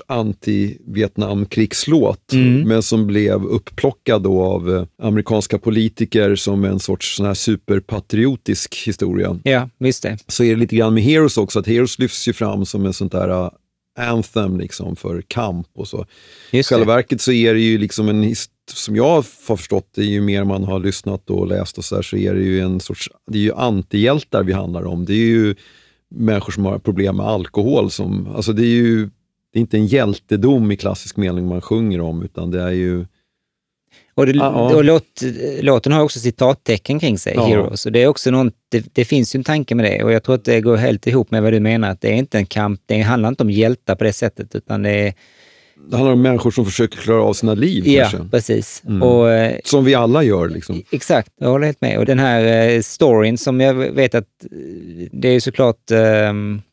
[SPEAKER 2] anti-Vietnam-krigslåt, mm. men som blev upplockad då av eh, amerikanska politiker som en sorts sån här superpatriotisk historia.
[SPEAKER 1] Ja, visst det.
[SPEAKER 2] Så är det lite grann med Heroes också, att Heroes lyfts ju fram som en sånt där uh, anthem liksom för kamp och så. I själva verket så är det ju liksom en hist- som jag har förstått det, är ju mer man har lyssnat och läst och så där, så är det ju en sorts, det är ju antihjältar vi handlar om. Det är ju människor som har problem med alkohol som, alltså det är ju det är inte en hjältedom i klassisk mening man sjunger om, utan det är ju
[SPEAKER 1] och, det,
[SPEAKER 2] ah,
[SPEAKER 1] och låt, låten har också citattecken kring sig,
[SPEAKER 2] ja.
[SPEAKER 1] Heroes, och det är också någon, det, det finns ju en tanke med det, och jag tror att det går helt ihop med vad du menar, att det är inte en kamp, det handlar inte om hjältar på det sättet, utan det är
[SPEAKER 2] det handlar om människor som försöker klara av sina liv.
[SPEAKER 1] Ja,
[SPEAKER 2] kanske.
[SPEAKER 1] precis.
[SPEAKER 2] Mm.
[SPEAKER 1] Och,
[SPEAKER 2] som vi alla gör. Liksom.
[SPEAKER 1] Exakt, jag håller helt med. Och den här eh, storyn som jag vet att det är såklart eh,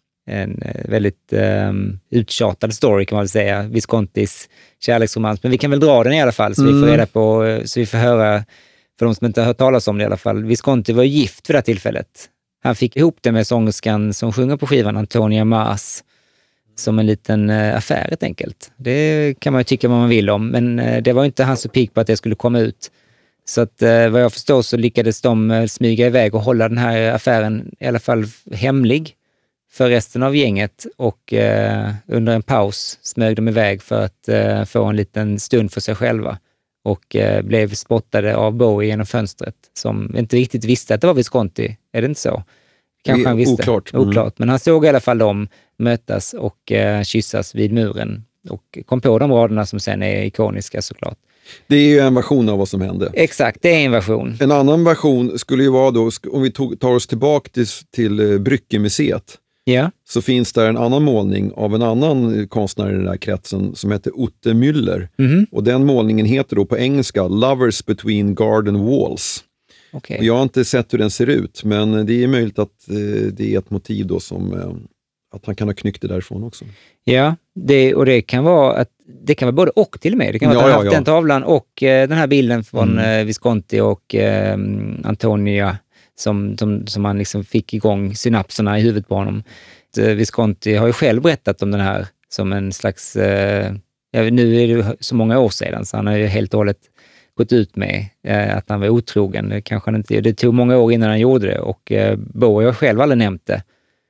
[SPEAKER 1] en väldigt eh, uttjatad story kan man väl säga. Viscontis kärleksromans. Men vi kan väl dra den i alla fall så mm. vi får reda på, så vi får höra, för de som inte har hört talas om det i alla fall. Visconti var gift för det här tillfället. Han fick ihop det med sångerskan som sjunger på skivan, Antonia Mas. Som en liten eh, affär helt enkelt. Det kan man ju tycka vad man vill om, men eh, det var inte hans så pik på att det skulle komma ut. Så att eh, vad jag förstår så lyckades de eh, smyga iväg och hålla den här affären i alla fall hemlig för resten av gänget, och eh, under en paus smög de iväg för att eh, få en liten stund för sig själva, och eh, blev spottade av Bowie genom fönstret, som inte riktigt visste att det var Visconti. Är det inte så? Kanske han visste.
[SPEAKER 2] Oklart.
[SPEAKER 1] Mm. Oklart. Men han såg i alla fall dem mötas och eh, kyssas vid muren och kom på de raderna som sen är ikoniska såklart.
[SPEAKER 2] Det är ju en version av vad som hände.
[SPEAKER 1] Exakt, det är en version.
[SPEAKER 2] En annan version skulle ju vara då, om vi tog, tar oss tillbaka till, till uh, Brückemuseet,
[SPEAKER 1] ja.
[SPEAKER 2] Så finns där en annan målning av en annan konstnär i den här kretsen som heter Otte Müller. Mm. Och den målningen heter då på engelska Lovers Between Garden Walls.
[SPEAKER 1] Okay.
[SPEAKER 2] Och jag har inte sett hur den ser ut, men det är möjligt att uh, det är ett motiv då som... Uh, att han kan ha knyckt det därifrån också. Ja,
[SPEAKER 1] det, och det kan vara att det kan vara både och till och med. Det kan vara
[SPEAKER 2] ja,
[SPEAKER 1] att han
[SPEAKER 2] ja,
[SPEAKER 1] haft
[SPEAKER 2] ja.
[SPEAKER 1] den tavlan och eh, den här bilden från
[SPEAKER 2] mm.
[SPEAKER 1] eh, Visconti och eh, Antonia som, som, som han liksom fick igång synapserna i huvudet på honom. Så, eh, Visconti har ju själv berättat om den här som en slags, eh, ja, nu är det så många år sedan så han har ju helt och hållet gått ut med eh, att han var otrogen. Det, kanske han inte, det tog många år innan han gjorde det, och eh, Bowie har själv aldrig nämnt det.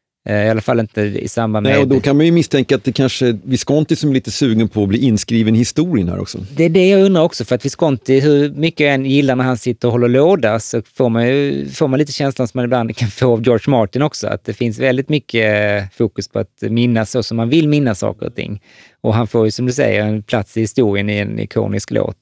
[SPEAKER 1] I alla fall inte i samband med...
[SPEAKER 2] Nej, och då kan man ju misstänka att det kanske är Visconti som är lite sugen på att bli inskriven i historien här också.
[SPEAKER 1] Det är det jag undrar också, för att Visconti, hur mycket jag än gillar när han sitter och håller låda, så får man ju får man lite känslan som man ibland kan få av George Martin också, att det finns väldigt mycket fokus på att minnas så som man vill minnas saker och ting. Och han får ju, som du säger, en plats i historien i en ikonisk låt.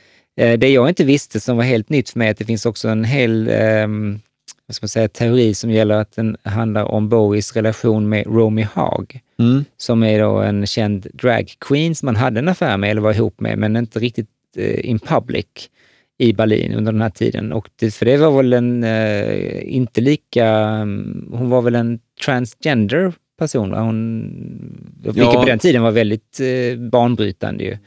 [SPEAKER 1] Det jag inte visste som var helt nytt för mig, att det finns också en hel... Um, vad ska man säga, teori som gäller att den handlar om Bowies relation med Romy Haag, mm. som är då en känd drag queen som man hade en affär med eller var ihop med, men inte riktigt eh, in public i Berlin under den här tiden. Och det, för det var väl en eh, inte lika, um, hon var väl en transgender person, va? Hon, vilket ja. på den tiden var väldigt eh, banbrytande ju.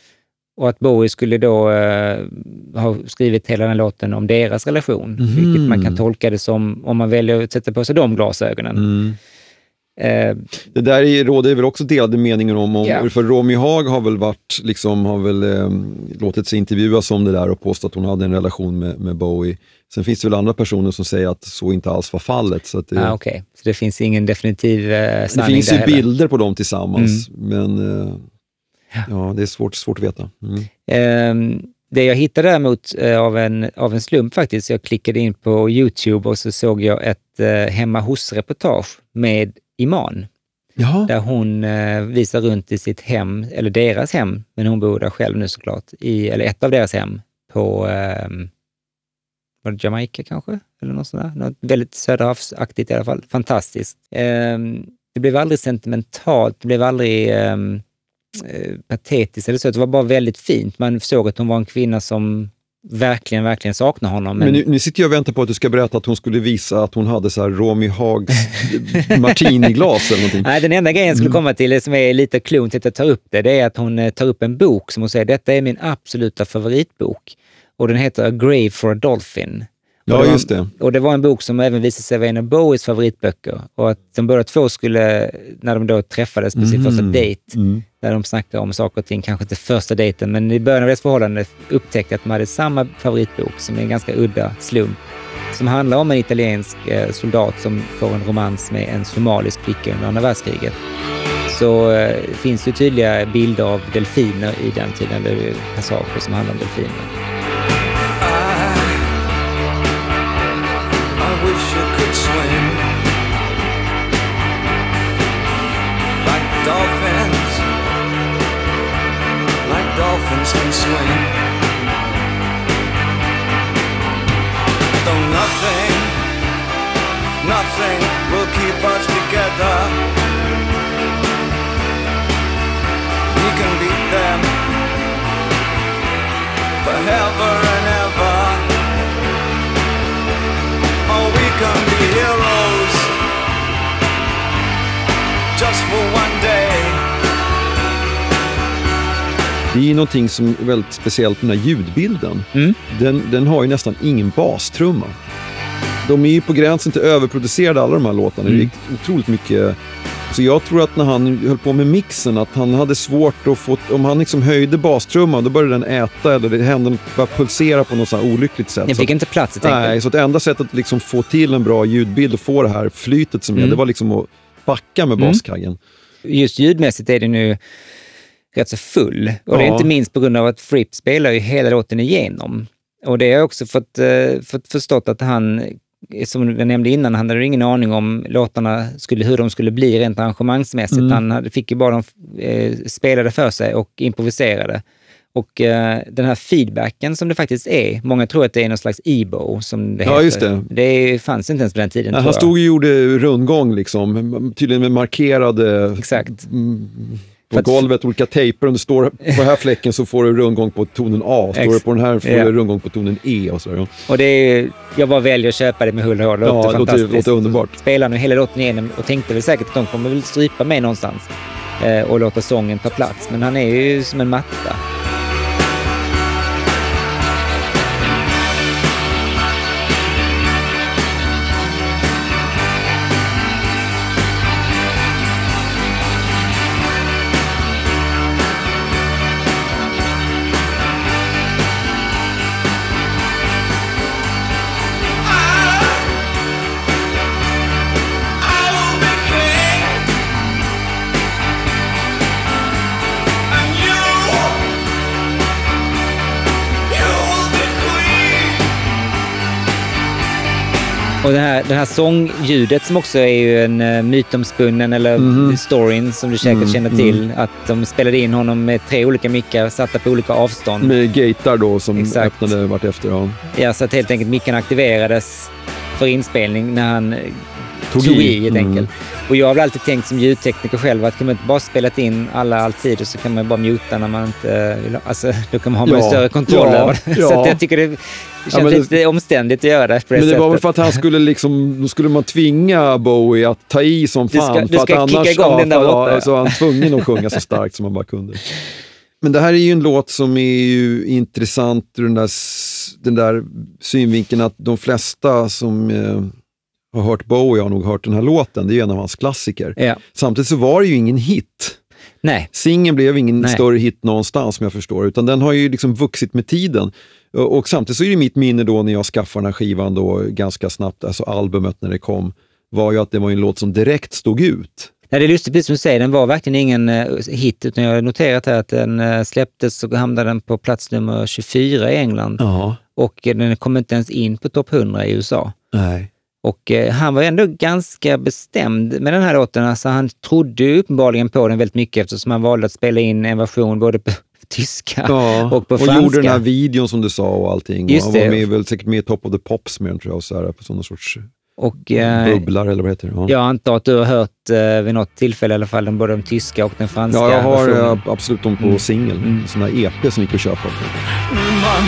[SPEAKER 1] Och att Bowie skulle då uh, ha skrivit hela den låten om deras relation. Mm. Vilket man kan tolka det som, om man väljer att sätta på sig de glasögonen. Mm. Uh,
[SPEAKER 2] det där är, råder väl också delade meningar om. om
[SPEAKER 1] yeah.
[SPEAKER 2] För Romy Haag har väl varit, liksom, har väl eh, låtit sig intervjuas om det där och påstått att hon hade en relation med, med Bowie. Sen finns det väl andra personer som säger att så inte alls var fallet. Så att det,
[SPEAKER 1] ah, okay. Så det finns ingen definitiv uh, sanning.
[SPEAKER 2] Det finns ju
[SPEAKER 1] där
[SPEAKER 2] bilder
[SPEAKER 1] heller.
[SPEAKER 2] På dem tillsammans.
[SPEAKER 1] Mm.
[SPEAKER 2] Men... Uh, Ja, det är svårt, svårt att veta. Mm.
[SPEAKER 1] Um, det jag hittade däremot uh, av, en, av en slump faktiskt, jag klickade in på YouTube och så såg jag ett uh, hemma hos-reportage med Iman.
[SPEAKER 2] Jaha.
[SPEAKER 1] Där hon uh, visar runt i sitt hem, eller deras hem, men hon bor där själv nu såklart, i, eller ett av deras hem på um, var det Jamaica kanske? Eller något sånt där. Något väldigt söderhavsaktigt i alla fall. Fantastiskt. Eh, det blev aldrig sentimentalt, det blev aldrig eh, patetiskt eller så. Det var bara väldigt fint. Man såg att hon var en kvinna som verkligen, verkligen saknar honom. Men,
[SPEAKER 2] men nu, nu sitter jag och väntar på att du ska berätta att hon skulle visa att hon hade så här Romy Hags martiniglas eller någonting.
[SPEAKER 1] Nej, den enda grejen jag skulle komma till som är lite klon till att ta upp det, det är att hon tar upp en bok som hon säger, detta är min absoluta favoritbok. Och den heter A Grave for a Dolphin.
[SPEAKER 2] Ja,
[SPEAKER 1] det var,
[SPEAKER 2] just det.
[SPEAKER 1] Och det var en bok som även visade sig vara en av Bowies favoritböcker. Och att de båda två skulle, när de då träffades på sin mm. första dejt, mm. där de snackade om saker och ting, kanske inte första dejten, men i början av deras förhållande upptäckte att de hade samma favoritbok som är en ganska udda slump. Som handlar om en italiensk soldat som får en romans med en somalisk flicka under andra världskriget. Så eh, finns det tydliga bilder av delfiner i den tiden, eller passager som handlar om delfiner.
[SPEAKER 3] Wish you could swim like dolphins, like dolphins can swim. Though nothing, nothing will keep us together. We can beat them forever and ever. Oh, we can be heroes just for one day.
[SPEAKER 2] Det är ju någonting som är väldigt speciellt med den här ljudbilden. Mm. Den, den har ju nästan ingen bastrumma. De är ju på gränsen till överproducerade alla de här låtarna. Mm. Det är otroligt mycket. Så jag tror att när han höll på med mixen att han hade svårt att få, om han liksom höjde bastrumman då började den äta eller det hände bara pulsera på något så här olyckligt sätt.
[SPEAKER 1] Jag fick
[SPEAKER 2] så
[SPEAKER 1] inte plats.
[SPEAKER 2] att, nej, så att enda sättet att liksom få till en bra ljudbild och få det här flytet som mm. är, det var liksom att backa med baskaggen. Mm.
[SPEAKER 1] Just ljudmässigt är det nu rätt så full. Och ja. Det är inte minst på grund av att Fripp spelar ju hela låten igenom. Och det har jag också fått, fått förstått att han, som jag nämnde innan, han hade ingen aning om låtarna skulle, hur de skulle bli rent arrangemangsmässigt. Mm. Han hade, fick ju bara de eh, spelade för sig och improviserade. Och eh, den här feedbacken som det faktiskt är, många tror att det är någon slags E-bow som det
[SPEAKER 2] ja,
[SPEAKER 1] heter.
[SPEAKER 2] Just det.
[SPEAKER 1] Det fanns inte ens på den tiden.
[SPEAKER 2] Ja, han stod och gjorde rundgång liksom, tydligen med markerade...
[SPEAKER 1] Exakt.
[SPEAKER 2] Mm, på att, golvet, olika tejper. Om du står på den här fläcken så får du rundgång på tonen A. Står du på den här får ja. du rundgång på tonen E. Och, så, ja.
[SPEAKER 1] och det är, jag bara väljer att köpa det med hull och hår. Det låter
[SPEAKER 2] ja,
[SPEAKER 1] fantastiskt.
[SPEAKER 2] Det låter underbart.
[SPEAKER 1] Spelar nu hela låten igenom och tänkte väl säkert att de kommer väl strypa mig någonstans eh, och låta sången ta plats. Men han är ju som en matta. Och det här, det här sångljudet som också är ju en uh, mytomspunnen eller mm. storyn som du säkert mm. känner till. Mm. Att de spelade in honom med tre olika mickar satta på olika avstånd.
[SPEAKER 2] Med gatar då som
[SPEAKER 1] Exakt.
[SPEAKER 2] öppnade vart efter. Ja.
[SPEAKER 1] ja, så att helt enkelt micken aktiverades för inspelning när han tog, tog i helt mm. enkelt. Och jag har alltid tänkt som ljudtekniker själv att kan man inte bara spelat in alla alltid och så kan man bara muta när man inte vill. Alltså då kan man ha ja. större kontroll
[SPEAKER 2] ja.
[SPEAKER 1] över det.
[SPEAKER 2] Ja.
[SPEAKER 1] Så att jag tycker det känns ja, lite det, omständigt att göra det på det
[SPEAKER 2] Men det
[SPEAKER 1] sättet.
[SPEAKER 2] var väl för att han skulle liksom, då skulle man tvinga Bowie att ta i som fan.
[SPEAKER 1] Du ska, du ska
[SPEAKER 2] för att
[SPEAKER 1] kicka
[SPEAKER 2] annars,
[SPEAKER 1] igång
[SPEAKER 2] ja,
[SPEAKER 1] den där
[SPEAKER 2] ja, alltså, han tvungen att sjunga så starkt som man bara kunde. Men det här är ju en låt som är ju intressant ur den där, den där synvinkeln att de flesta som eh, har hört Bowie har nog hört den här låten. Det är ju en av hans klassiker.
[SPEAKER 1] Ja.
[SPEAKER 2] Samtidigt så var det ju ingen hit.
[SPEAKER 1] Nej.
[SPEAKER 2] Singeln blev ingen
[SPEAKER 1] Nej.
[SPEAKER 2] större hit någonstans som jag förstår. Utan den har ju liksom vuxit med tiden. Och, och samtidigt så är det mitt minne då när jag skaffade den här skivan då ganska snabbt, alltså albumet när det kom, var ju att det var en låt som direkt stod ut.
[SPEAKER 1] Nej, det är lustigt, precis som du säger, den var verkligen ingen uh, hit, utan jag har noterat här att den uh, släpptes och hamnade den på plats nummer tjugofyra i England.
[SPEAKER 2] Ja.
[SPEAKER 1] Och uh, den kom inte ens in på topp hundra i U S A.
[SPEAKER 2] Nej.
[SPEAKER 1] Och uh, han var ändå ganska bestämd med den här låten. Alltså, han trodde ju uppenbarligen på den väldigt mycket eftersom han valde att spela in en version både på tyska
[SPEAKER 2] ja,
[SPEAKER 1] och på
[SPEAKER 2] och
[SPEAKER 1] franska.
[SPEAKER 2] gjorde den här videon som du sa och allting.
[SPEAKER 1] Just
[SPEAKER 2] Han
[SPEAKER 1] det.
[SPEAKER 2] var med, väl säkert med i Top of the Pops med, tror jag, så här, på sådana sorts
[SPEAKER 1] Och, eh,
[SPEAKER 2] bubblar eller vad heter det? Ja.
[SPEAKER 1] Jag antar att du har hört eh, vid något tillfälle i alla fall om både den tyska och den franska
[SPEAKER 2] Ja, jag har
[SPEAKER 1] versionen.
[SPEAKER 2] eh, absolut dem på
[SPEAKER 1] Mm.
[SPEAKER 2] singel.
[SPEAKER 1] Mm.
[SPEAKER 2] Sådana här E P som gick att köpa.
[SPEAKER 3] Niemand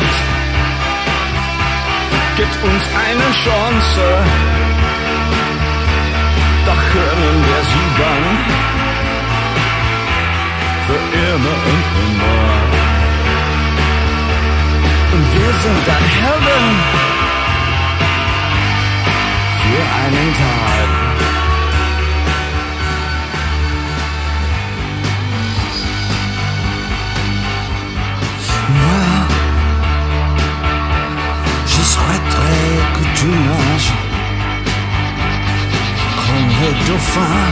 [SPEAKER 3] gibt uns eine Chance, doch können wir sie dann für immer und immer. Und wir sind dann Helden für einen Tag. Moi, je souhaiterais que tu nages comme les dauphins.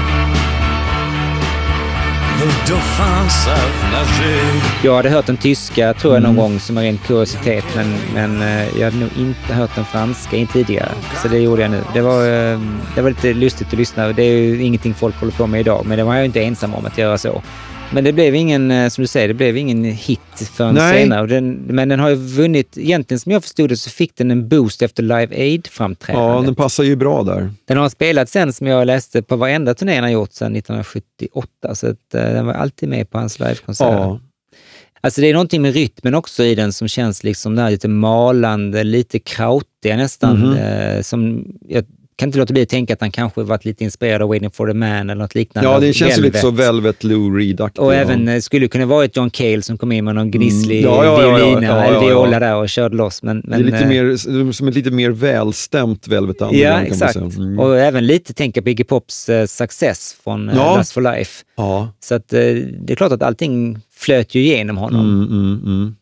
[SPEAKER 3] Les dauphins savent nager.
[SPEAKER 1] Jag hade hört den tyska, tror jag, någon
[SPEAKER 2] Mm.
[SPEAKER 1] gång som en ren kuriositet, men, men eh, jag hade nog inte hört den franska in tidigare. Så det gjorde jag nu. Det var, eh, det var lite lustigt att lyssna. Det är ju ingenting folk håller på med idag, men det var jag inte ensam om att göra så. Men det blev ingen, eh, som du säger, det blev ingen hit förrän
[SPEAKER 2] Nej.
[SPEAKER 1] senare. Och den, men den har ju vunnit, egentligen som jag förstod det så fick den en boost efter Live Aid-framträdandet.
[SPEAKER 2] Ja, den passar ju bra där.
[SPEAKER 1] Den har spelat sen, som jag läste, på varenda turné han har gjort sedan nittonhundrasjuttioåtta, så att, eh, den var alltid med på hans livekonserter.
[SPEAKER 2] Ja.
[SPEAKER 1] Alltså det är någonting med rytmen också i den som känns liksom där lite malande, lite krautiga nästan.
[SPEAKER 2] Mhm.
[SPEAKER 1] Eh, som, jag kan inte låta bli att tänka att han kanske varit lite inspirerad av Waiting for the Man eller något liknande.
[SPEAKER 2] Ja, det
[SPEAKER 1] av
[SPEAKER 2] känns ju lite så
[SPEAKER 1] Velvet.
[SPEAKER 2] Velvet Lou Reed-aktigt.
[SPEAKER 1] Och
[SPEAKER 2] ja.
[SPEAKER 1] även eh, skulle kunna vara ett John Cale som kom in med någon gnisslig
[SPEAKER 2] Mm. Ja, ja, ja, ja,
[SPEAKER 1] violin
[SPEAKER 2] ja, ja,
[SPEAKER 1] eller
[SPEAKER 2] ja.
[SPEAKER 1] viola där och körde loss. Men, men,
[SPEAKER 2] det är lite
[SPEAKER 1] eh,
[SPEAKER 2] mer, som ett lite mer välstämt Velvet
[SPEAKER 1] Ja,
[SPEAKER 2] Underground, kan
[SPEAKER 1] exakt.
[SPEAKER 2] man säga. Mm.
[SPEAKER 1] Och även lite tänka på Iggy Pops eh, Success från eh,
[SPEAKER 2] Ja.
[SPEAKER 1] Lust for Life.
[SPEAKER 2] Ja.
[SPEAKER 1] Så att, eh, det är klart att allting flöt ju igenom honom.
[SPEAKER 2] Mm, mm, mm.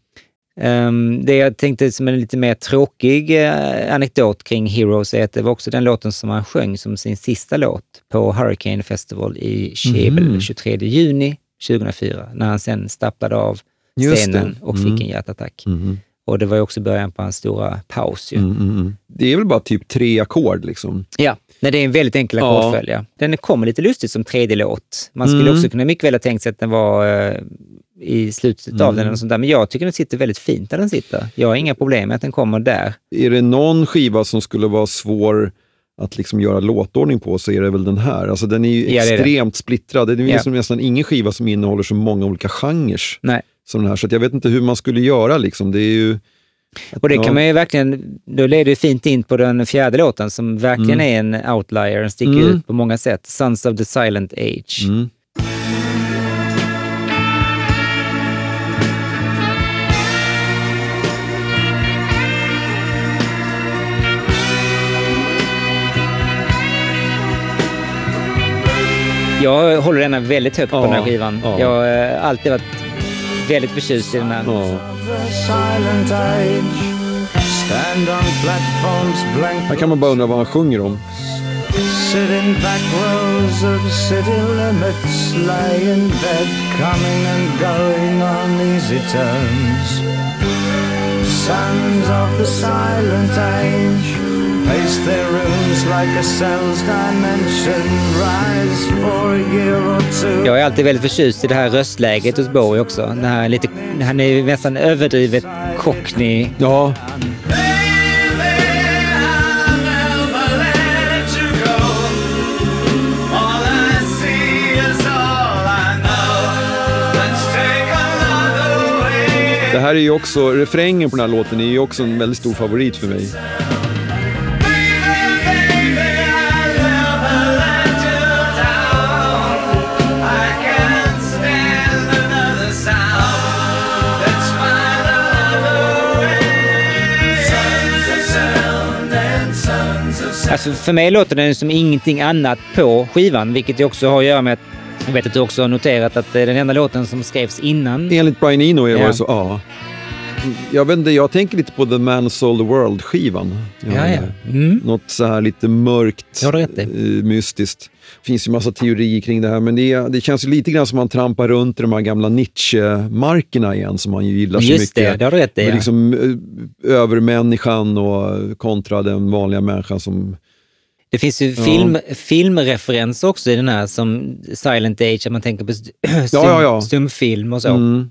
[SPEAKER 1] Um, det jag tänkte som en lite mer tråkig uh, anekdot kring Heroes är att det var också den låten som han sjöng som sin sista låt på Hurricane Festival i Schebel
[SPEAKER 2] Mhm.
[SPEAKER 1] tjugotredje juni tjugohundrafyra, när han sen stapplade av
[SPEAKER 2] Just
[SPEAKER 1] scenen
[SPEAKER 2] det.
[SPEAKER 1] och
[SPEAKER 2] Mm.
[SPEAKER 1] fick en hjärtattack.
[SPEAKER 2] Mm,
[SPEAKER 1] Och det var ju också början på hans stora paus ju.
[SPEAKER 2] mm, mm, mm. Det är väl bara typ tre ackord liksom.
[SPEAKER 1] Ja, nej, det är en väldigt enkel
[SPEAKER 2] Ja.
[SPEAKER 1] ackordföljd. Ja. Den kommer lite lustigt som tredje låt. Man skulle
[SPEAKER 2] Mm.
[SPEAKER 1] också kunna mycket väl ha tänkt sig att den var uh, i slutet av
[SPEAKER 2] Mm.
[SPEAKER 1] den och sånt där. Men jag tycker den sitter väldigt fint där den sitter. Jag har inga problem med att den kommer där.
[SPEAKER 2] Är det någon skiva som skulle vara svår att liksom göra låtordning på, så är det väl den här. Alltså den är ju
[SPEAKER 1] Ja, det är det.
[SPEAKER 2] extremt splittrad. Det är ju
[SPEAKER 1] Ja.
[SPEAKER 2] liksom nästan ingen skiva som innehåller så många olika genrer
[SPEAKER 1] Nej.
[SPEAKER 2] som den här. Så att jag vet inte hur man skulle göra liksom. Det är ju...
[SPEAKER 1] Och det
[SPEAKER 2] Ja.
[SPEAKER 1] kan man ju verkligen, då leder det fint in på den fjärde låten som verkligen är en outlier, den sticker
[SPEAKER 2] Mm.
[SPEAKER 1] ut på många sätt. Sons of the Silent Age.
[SPEAKER 2] Mm.
[SPEAKER 1] Jag håller denna väldigt högt på
[SPEAKER 2] Ja,
[SPEAKER 1] den här skivan.
[SPEAKER 2] ja.
[SPEAKER 1] Jag har eh, alltid varit väldigt förtjust i den här.
[SPEAKER 2] Ja.
[SPEAKER 3] The silent age, stand on platforms blank.
[SPEAKER 2] Här kan man bara undra vad han sjunger om.
[SPEAKER 3] Sit in back rows of city limits, lie in bed, coming and going on easy terms. Sons of the silent age pace their rooms like a cell's dimension, rise for a year or two.
[SPEAKER 1] Jag är alltid väldigt förtjust i det här röstläget hos Bowie också. Den här lite, han är ju nästan överdrivet cockney.
[SPEAKER 2] Ja, det här är ju också, refrängen på den här låten är ju också en väldigt stor favorit för mig.
[SPEAKER 1] Alltså för mig låter den som ingenting annat på skivan, vilket jag också har att göra med att jag vet att du också har noterat att det är den enda låten som skrevs innan.
[SPEAKER 2] Enligt Brian Eno är det
[SPEAKER 1] Ja.
[SPEAKER 2] så, ja. Jag vet inte, jag tänker lite på The Man Sold the World-skivan.
[SPEAKER 1] Ja, ja. Mm.
[SPEAKER 2] Något så här lite mörkt,
[SPEAKER 1] Ja, det är rätt det.
[SPEAKER 2] eh, mystiskt. Det finns ju massa teorier kring det här, men det, det känns ju lite grann som man trampar runt i de här gamla Nietzsche-markerna igen, som man ju gillar så
[SPEAKER 1] Just
[SPEAKER 2] mycket.
[SPEAKER 1] det, det har du rätt i.
[SPEAKER 2] Med
[SPEAKER 1] Ja.
[SPEAKER 2] liksom eh, övermänniskan och kontra den vanliga människan som...
[SPEAKER 1] Det finns ju film, filmreferenser också i den här, som Silent Age, att man tänker på st- stum,
[SPEAKER 2] ja, ja.
[SPEAKER 1] stumfilm och så.
[SPEAKER 2] Mm,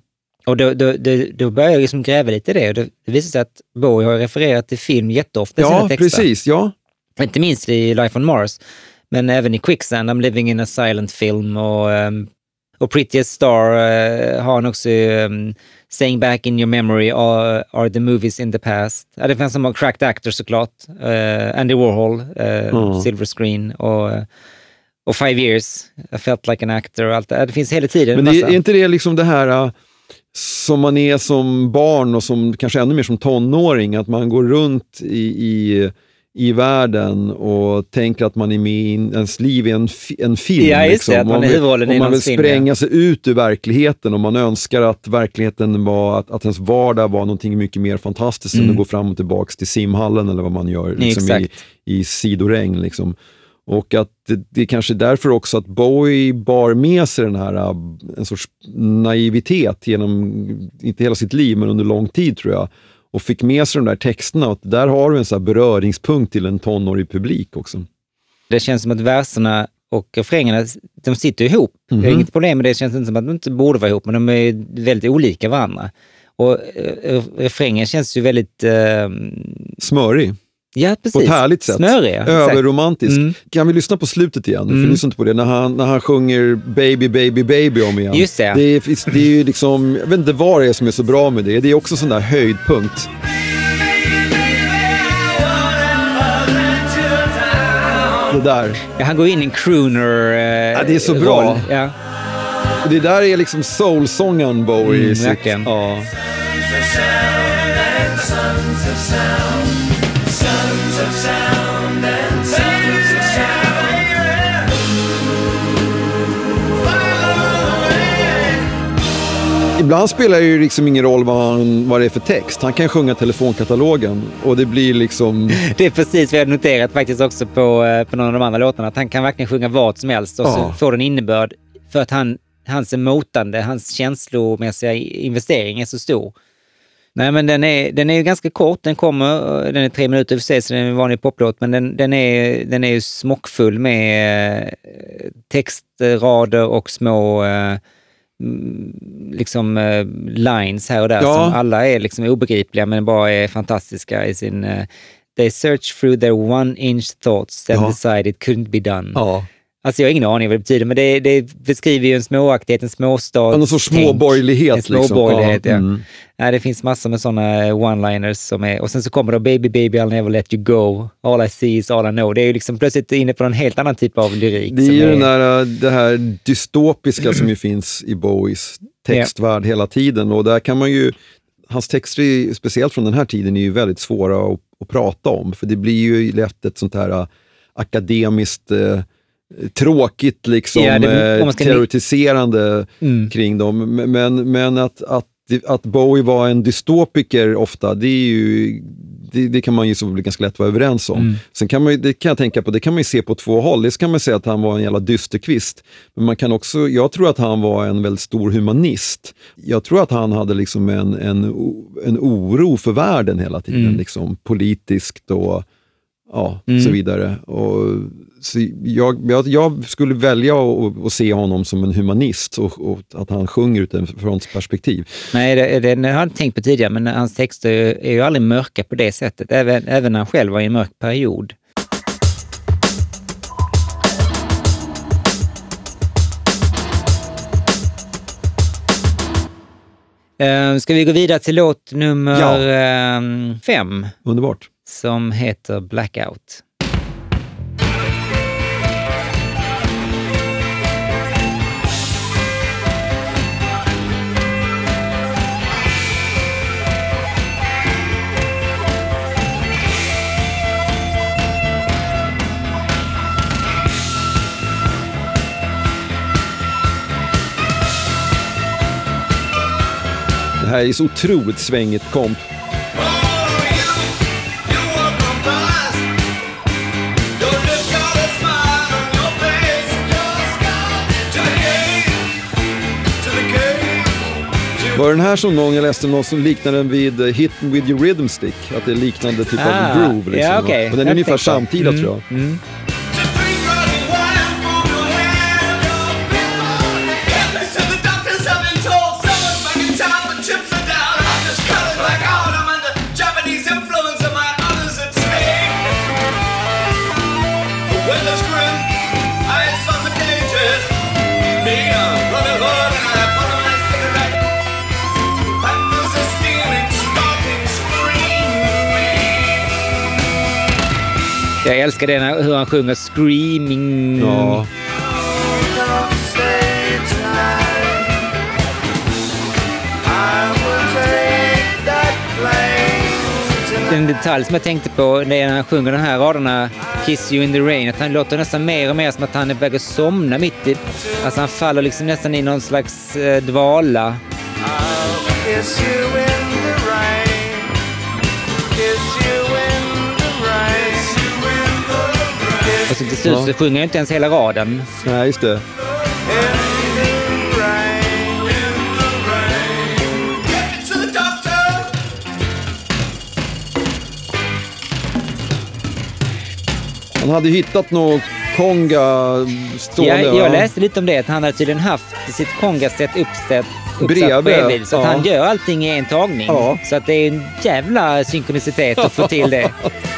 [SPEAKER 1] Och då, då, då, då började jag liksom gräva lite i det. Och det, det visade sig att Bowie har refererat till film jätteofta i sina
[SPEAKER 2] Ja,
[SPEAKER 1] texter.
[SPEAKER 2] precis. Ja.
[SPEAKER 1] Inte minst i Life on Mars, men även i Quicksand, I'm living in a silent film, och, um, och Prettiest Star uh, har han också um, Saying back in your memory are, are the movies in the past. Ja, det fanns som Cracked Actor såklart, uh, Andy Warhol, uh,
[SPEAKER 2] mm.
[SPEAKER 1] Silver Screen och, och Five Years, I felt like an actor och allt det. Det finns hela tiden.
[SPEAKER 2] Men det, är inte det liksom det här... Uh... som man är som barn och som kanske ännu mer som tonåring, att man går runt i, i, i världen och tänker att man är med i ens liv i en, en film.
[SPEAKER 1] Ja, just
[SPEAKER 2] liksom.
[SPEAKER 1] det, att man, man är huvudrollen i
[SPEAKER 2] man vill
[SPEAKER 1] film,
[SPEAKER 2] spränga
[SPEAKER 1] ja.
[SPEAKER 2] sig ut ur verkligheten, och man önskar att verkligheten var, att, att ens vardag var någonting mycket mer fantastiskt mm. än att gå fram och tillbaka till simhallen eller vad man gör liksom, i, i sidoregn liksom. Och att det, det är kanske därför också att Bowie bar med sig den här en sorts naivitet genom, inte hela sitt liv men under lång tid tror jag, och fick med sig de där texterna, och där har du en sån här beröringspunkt till en tonårig publik också.
[SPEAKER 1] Det känns som att verserna och refrängerna, de sitter ihop. Mm-hmm. Det är inget problem med det, det känns inte som att de inte borde vara ihop, men de är väldigt olika varandra. Och äh, refrängen känns ju väldigt... Äh,
[SPEAKER 2] smörig.
[SPEAKER 1] Ja, precis.
[SPEAKER 2] På ett härligt sätt.
[SPEAKER 1] Snöriga.
[SPEAKER 2] Överromantisk. Mm. Kan vi lyssna på slutet igen?
[SPEAKER 1] Mm.
[SPEAKER 2] För lyssna inte på det. När han, när han sjunger Baby, Baby, Baby om igen.
[SPEAKER 1] Just det.
[SPEAKER 2] Det är, det är ju liksom, jag vet inte vad det är som är så bra med det. Det är också sån där höjdpunkt. Det där.
[SPEAKER 1] Ja, han går in i en crooner. Eh,
[SPEAKER 2] ja, det är så bra.
[SPEAKER 1] Ja.
[SPEAKER 2] Det där är liksom soul-sången Bowie.
[SPEAKER 1] Mm, verkligen.
[SPEAKER 2] Ja. Ibland spelar det ju liksom ingen roll vad, han, vad det är för text. Han kan sjunga telefonkatalogen och det blir liksom...
[SPEAKER 1] Det är precis vad jag noterat faktiskt också på, på någon av de andra låtarna. Att han kan verkligen sjunga vad som helst och ja. så får den innebörd för att han, hans emotande, hans känslomässiga investering är så stor. Nej, men den är, den är ju ganska kort. Den kommer, den är tre minuter för sig, så den är en vanlig poplåt, men den, den är, den är ju smockfull med textrader och små... liksom uh, lines här och där ja. som alla är liksom obegripliga men bara är fantastiska i sin uh, they search through their one inch thoughts and ja. decide it couldn't be done.
[SPEAKER 2] Ja.
[SPEAKER 1] Alltså jag har ingen aning vad det betyder, men det, det beskriver ju en småaktighet, en småstad.
[SPEAKER 2] Ja, någon sorts småborgerlighet.
[SPEAKER 1] En småborgerlighet,
[SPEAKER 2] liksom.
[SPEAKER 1] ja. Mm. Ja, det finns massor med sådana one-liners som är, och sen så kommer då Baby, baby, I'll never let you go. All I see is all I know. Det är ju liksom plötsligt inne på en helt annan typ av lyrik.
[SPEAKER 2] Det är ju
[SPEAKER 1] är...
[SPEAKER 2] den där, det här dystopiska som ju finns i Bowies textvärld yeah. hela tiden, och där kan man ju, hans texter, speciellt från den här tiden, är ju väldigt svåra att, att prata om, för det blir ju lätt ett sånt här akademiskt eh, tråkigt liksom, ja, det, ska... teoretiserande mm. kring dem, men, men att, att, att Bowie var en dystopiker ofta, det är ju det, det kan man ju så ganska lätt vara överens om. Mm. Sen kan man, det kan jag tänka på, det kan man ju se på två håll. Det kan man säga att han var en jävla dysterkvist, men man kan också, jag tror att han var en väldigt stor humanist. Jag tror att han hade liksom en, en, en oro för världen hela tiden, mm. liksom politiskt och ja, mm. så vidare. Och så jag, jag, jag skulle välja att, att se honom som en humanist, och, och att han sjunger utifrån ett perspektiv.
[SPEAKER 1] Nej, det, det, det har jag inte tänkt på tidigare, men hans texter är ju aldrig mörka på det sättet. Även, även när han själv var i en mörk period. Uh, ska vi gå vidare till låt nummer ja. uh, fem?
[SPEAKER 2] Underbart.
[SPEAKER 1] Som heter Blackout.
[SPEAKER 2] Det här är så otroligt svängigt komp. Var den här som någon jag läste någon som liknade den vid Hit with your rhythm stick, att det är liknande typ ah, av groove liksom.
[SPEAKER 1] Ja, okay.
[SPEAKER 2] Och den är jag ungefär samtida mm, tror jag. Mm.
[SPEAKER 1] Jag älskar det när, hur han sjunger Screaming.
[SPEAKER 2] Ja.
[SPEAKER 1] En detalj som jag tänkte på det är när han sjunger de här raderna Kiss you in the rain, att han låter nästan mer och mer som att han är på väg att somna mitt i. Alltså han faller liksom nästan i någon slags eh, dvala.
[SPEAKER 3] Kiss you in the rain. Kiss you in the rain.
[SPEAKER 1] Och så till slut
[SPEAKER 2] Ja.
[SPEAKER 1] så sjunger jag inte ens hela raden.
[SPEAKER 2] Nej, just det. Han hade ju hittat någon konga stående.
[SPEAKER 1] Jag, jag
[SPEAKER 2] va?
[SPEAKER 1] läste lite om det, att han hade tydligen haft sitt kongaset uppsatt, uppsatt
[SPEAKER 2] Bredvid.
[SPEAKER 1] bredvid. Så att
[SPEAKER 2] Ja.
[SPEAKER 1] han gör allting i en tagning.
[SPEAKER 2] Ja.
[SPEAKER 1] Så att det är en jävla synkronicitet att få till det.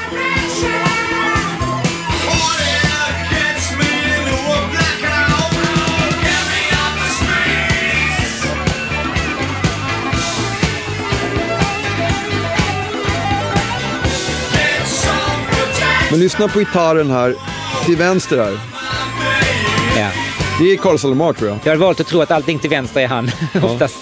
[SPEAKER 2] Men lyssna på gitarren här, till vänster här.
[SPEAKER 1] Ja.
[SPEAKER 2] Det är Carl Salomar, tror jag.
[SPEAKER 1] Jag har valt att tro att allting till vänster är han, oftast.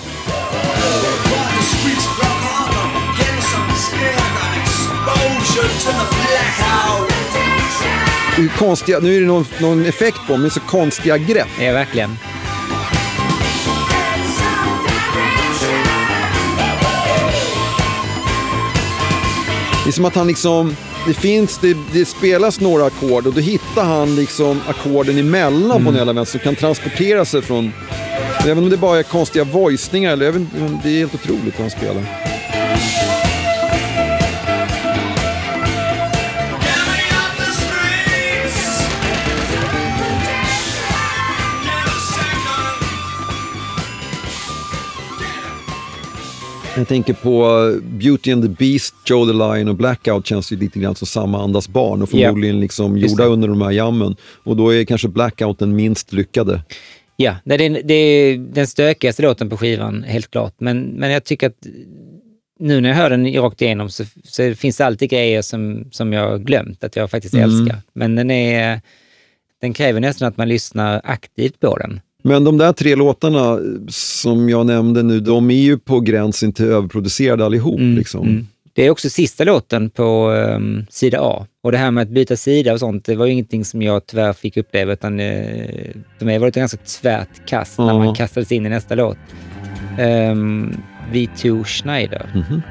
[SPEAKER 2] Det är konstiga, nu är det någon, någon effekt på, men så konstiga grepp.
[SPEAKER 1] Ja, verkligen.
[SPEAKER 2] Det är som att han liksom, det finns, det, det spelas några ackord och då hittar han liksom ackorden emellan mm. på den hela vänster, som kan transportera sig från, även om det bara är konstiga voicningar, eller även, det är helt otroligt vad han spelar. Jag tänker på Beauty and the Beast, Joe the Lion och Blackout känns ju lite grann som samma andas barn och förmodligen liksom gjorda under de här jammen. Och då är kanske Blackout den minst lyckade.
[SPEAKER 1] Ja, det är, det är den stökigaste låten på skivan, helt klart. Men, men jag tycker att nu när jag hör den rakt igenom så, så finns det alltid grejer som, som jag har glömt att jag faktiskt
[SPEAKER 2] Mm.
[SPEAKER 1] älskar. Men den, är, den kräver nästan att man lyssnar aktivt på den.
[SPEAKER 2] Men de där tre låtarna som jag nämnde nu, de är ju på gränsen till överproducerade allihop.
[SPEAKER 1] Mm,
[SPEAKER 2] liksom.
[SPEAKER 1] mm. Det är också sista låten på um, sida A. Och det här med att byta sida och sånt, det var ju ingenting som jag tyvärr fick uppleva, utan eh, för mig var det ett ganska tvärt kast när
[SPEAKER 2] Ja.
[SPEAKER 1] man kastades in i nästa låt. Um, V två Schneider.
[SPEAKER 2] Mhm.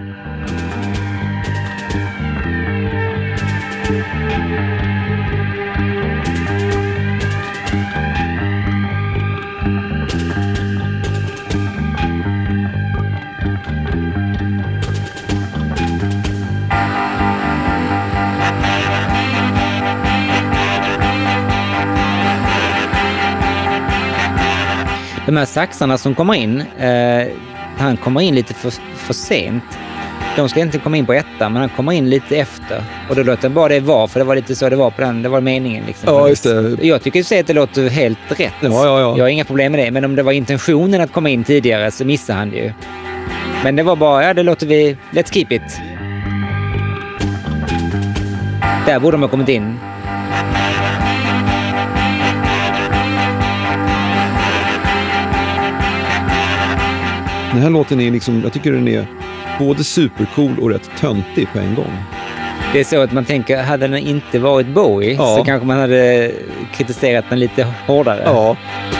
[SPEAKER 1] De här saxarna som kommer in, eh, han kommer in lite för, för sent. De ska inte komma in på etta, men han kommer in lite efter. Och då låter bara det vara, för det var lite så det var på den, det var meningen. Liksom.
[SPEAKER 2] Ja, just det.
[SPEAKER 1] Jag tycker att det låter helt rätt.
[SPEAKER 2] Ja, ja, ja.
[SPEAKER 1] Jag har inga problem med det, men om det var intentionen att komma in tidigare så missade han det ju. Men det var bara, ja det låter vi, let's keep it. Där borde de ha kommit in.
[SPEAKER 2] Den här låten är liksom, jag tycker den är både supercool och rätt töntig på en gång.
[SPEAKER 1] Det är så att man tänker, hade den inte varit Bowie
[SPEAKER 2] Ja.
[SPEAKER 1] så kanske man hade kritiserat den lite hårdare.
[SPEAKER 2] Ja.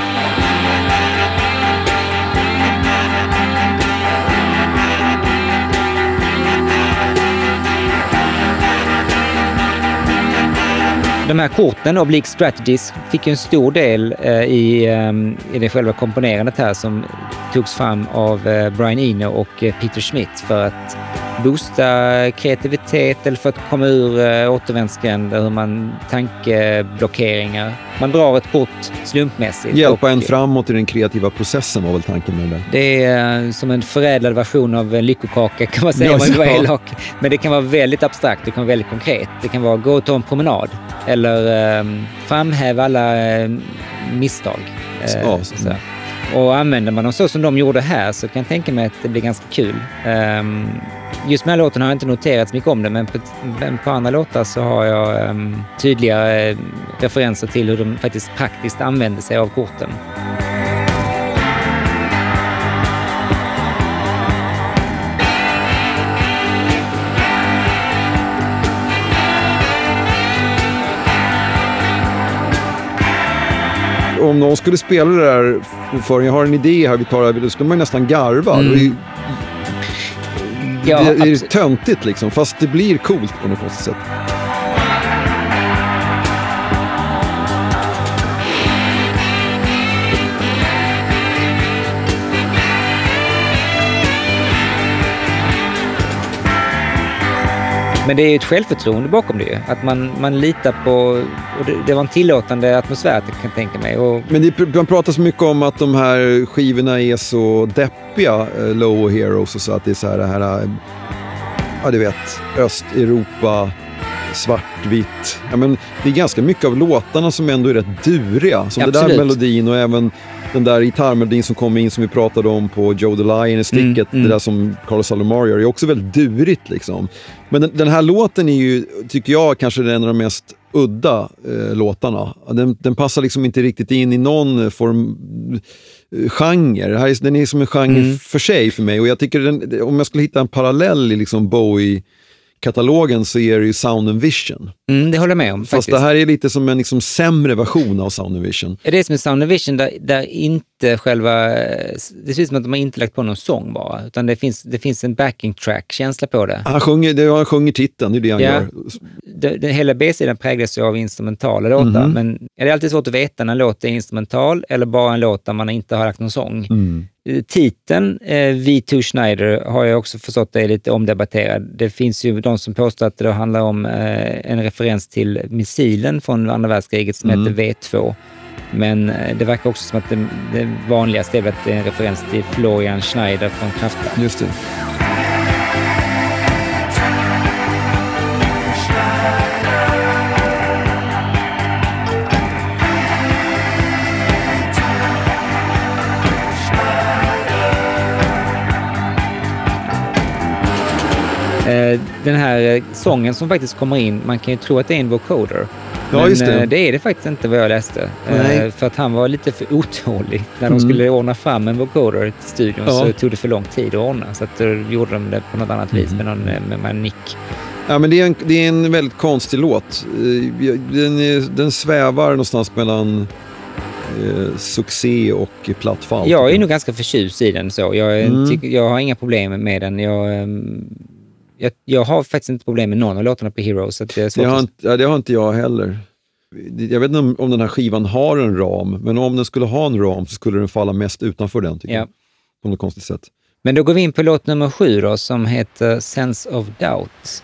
[SPEAKER 1] De här korten, Oblique Strategies, fick ju en stor del eh, i, eh, i det själva komponerandet här som togs fram av eh, Brian Eno och eh, Peter Schmidt för att boosta kreativitet eller för att komma ur eh, återvändsgränder, hur man tankeblockeringar. Man drar ett kort slumpmässigt.
[SPEAKER 2] Hjälpa
[SPEAKER 1] och,
[SPEAKER 2] en framåt i den kreativa processen var väl tanken med det.
[SPEAKER 1] Det är eh, som en förädlad version av en lyckokaka kan man säga,
[SPEAKER 2] Ja,
[SPEAKER 1] om man vill vara
[SPEAKER 2] ja.
[SPEAKER 1] elak. Men det kan vara väldigt abstrakt, det kan vara väldigt konkret. Det kan vara gå och ta en promenad eller eh, framhäva alla eh, misstag. Eh,
[SPEAKER 2] Ja,
[SPEAKER 1] så. Så. Och använder man dem så som de gjorde här så kan jag tänka mig att det blir ganska kul. Um, just med den här låten har jag inte noterat så mycket om det, men på, men på andra låtar så har jag um, tydliga uh, referenser till hur de faktiskt praktiskt använder sig av korten.
[SPEAKER 2] Om någon skulle spela det där för jag har en idé här, vi tar det, då skulle man nästan garva. Mm. Det är,
[SPEAKER 1] ja,
[SPEAKER 2] det är töntigt liksom, fast det blir coolt på något konstigt sätt.
[SPEAKER 1] Men det är ju ett självförtroende bakom det ju. Att man, man litar på... Och det, det var en tillåtande atmosfär, jag kan tänka mig. Och...
[SPEAKER 2] Men det, man pratar så mycket om att de här skivorna är så deppiga, uh, Low Heroes, och så att det är så här, det här ja, du vet, Östeuropa, svartvitt. Ja, men det är ganska mycket av låtarna som ändå är rätt duriga. Som det där melodin och även den där gitarrmelodin som kom in som vi pratade om på Joe the Lion i sticket, mm, mm. det där som Carlos Alomar gör, är också väldigt durigt liksom. Men den, den här låten är ju, tycker jag, kanske en av de mest udda eh, låtarna. Den, den passar liksom inte riktigt in i någon form eh, genre. Det här är, den är som en genre mm. för sig för mig, och jag tycker den, om jag skulle hitta en parallell i liksom Bowie katalogen så är det ju Sound and Vision.
[SPEAKER 1] Mm, det håller jag med om.
[SPEAKER 2] Fast
[SPEAKER 1] faktiskt.
[SPEAKER 2] Det här är lite som en liksom sämre version av Sound and Vision.
[SPEAKER 1] Det är som en Sound and Vision där, där inte själva... Det ser ut som att de har inte lagt på någon sång bara. Utan det finns, det finns en backing track-känsla på det.
[SPEAKER 2] Han sjunger, det, han sjunger titeln, det är det han
[SPEAKER 1] ja,
[SPEAKER 2] gör.
[SPEAKER 1] Det, det, hela B-sidan präglas ju av instrumentala låtar. Mm-hmm. Men det är alltid svårt att veta när en låt är instrumental eller bara en låt där man inte har lagt någon sång. Mm. Titeln eh, V två Schneider har jag också förstått är lite omdebatterad. Det finns ju de som påstår att det handlar om eh, en referens till missilen från andra världskriget som mm. heter V två. Men eh, det verkar också som att det, det vanligaste är att det är en referens till Florian Schneider från Kraftwerk.
[SPEAKER 2] Just det.
[SPEAKER 1] Den här sången som faktiskt kommer in, man kan ju tro att det är en vocoder.
[SPEAKER 2] Ja,
[SPEAKER 1] men
[SPEAKER 2] just det.
[SPEAKER 1] det är det faktiskt inte vad jag läste.
[SPEAKER 2] Nej.
[SPEAKER 1] För att han var lite för otålig. När de
[SPEAKER 2] Mm.
[SPEAKER 1] skulle ordna fram en vocoder till studion
[SPEAKER 2] Ja.
[SPEAKER 1] så tog det för lång tid att ordna. Så att då gjorde de det på något annat vis med, någon, med, med en nick.
[SPEAKER 2] Ja, men det är en, det är en väldigt konstig låt. Den, är, den svävar någonstans mellan eh, succé och platt fall.
[SPEAKER 1] Jag är nog ganska förtjust i den. Så. Jag,
[SPEAKER 2] Mm.
[SPEAKER 1] tycker, jag har inga problem med den. Jag... Jag, jag har faktiskt inte problem med någon av låtarna på Heroes. Så att det, är svårt
[SPEAKER 2] det, har
[SPEAKER 1] att...
[SPEAKER 2] inte, ja, det har inte jag heller. Jag vet inte om, om den här skivan har en ram, men om den skulle ha en ram så skulle den falla mest utanför den, tycker
[SPEAKER 1] ja.
[SPEAKER 2] jag. På något konstigt sätt.
[SPEAKER 1] Men då går vi in på låt nummer sju då, som heter Sense of Doubt.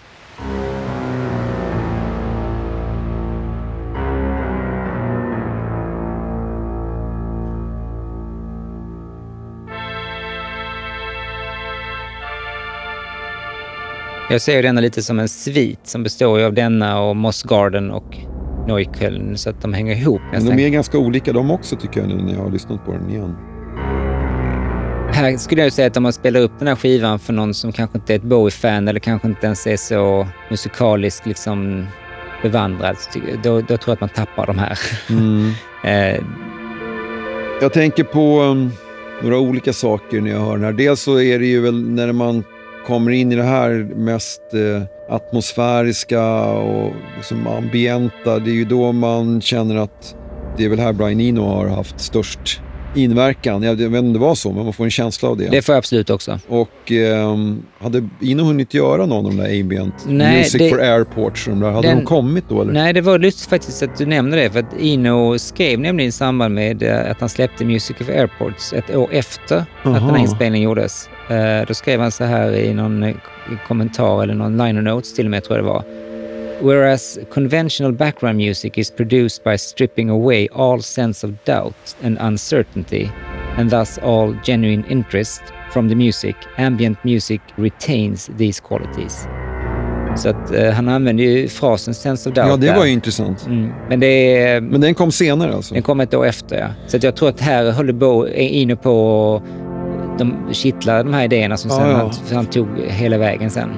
[SPEAKER 1] Jag ser ju denna lite som en svit som består ju av denna och Moss Garden och Neukölln, så att de hänger ihop.
[SPEAKER 2] Men de är ganska olika de också, tycker jag, nu när jag har lyssnat på den igen.
[SPEAKER 1] Här skulle jag säga att om man spelar upp den här skivan för någon som kanske inte är ett Bowie-fan eller kanske inte ens är så musikaliskt liksom bevandrad, då, då tror jag att man tappar de här.
[SPEAKER 2] Mm.
[SPEAKER 1] eh,
[SPEAKER 2] jag tänker på um, några olika saker när jag hör den här. Dels så är det ju väl när man kommer in i det här mest eh, atmosfäriska och liksom ambienta, det är ju då man känner att det är väl här Brian Eno har haft störst inverkan. Jag vet inte om det var så, men man får en känsla av det.
[SPEAKER 1] Det får jag absolut också.
[SPEAKER 2] Och eh, hade Eno hunnit göra någon av de där ambient
[SPEAKER 1] nej,
[SPEAKER 2] Music
[SPEAKER 1] det,
[SPEAKER 2] for Airports, de där, hade
[SPEAKER 1] den,
[SPEAKER 2] de kommit då? Eller?
[SPEAKER 1] Nej, det var lustigt faktiskt att du nämnde det, för att Eno skrev nämligen i samband med att han släppte Music for Airports ett år efter Aha. att den här inspelningen gjordes. Uh, då skrev han så här i någon kommentar eller någon liner notes till och med, tror jag det var. Whereas conventional background music is produced by stripping away all sense of doubt and uncertainty, and thus all genuine interest from the music, ambient music retains these qualities. Så att uh, han använde ju frasen sense of doubt.
[SPEAKER 2] Ja, det
[SPEAKER 1] där.
[SPEAKER 2] var ju intressant.
[SPEAKER 1] Mm. Men, det,
[SPEAKER 2] Men den kom senare alltså?
[SPEAKER 1] Den kom ett år efter, ja. Så att jag tror att här håller Bo är inne på de kittlade de här idéerna som
[SPEAKER 2] Ja,
[SPEAKER 1] sen
[SPEAKER 2] ja.
[SPEAKER 1] Han, han tog hela vägen sen.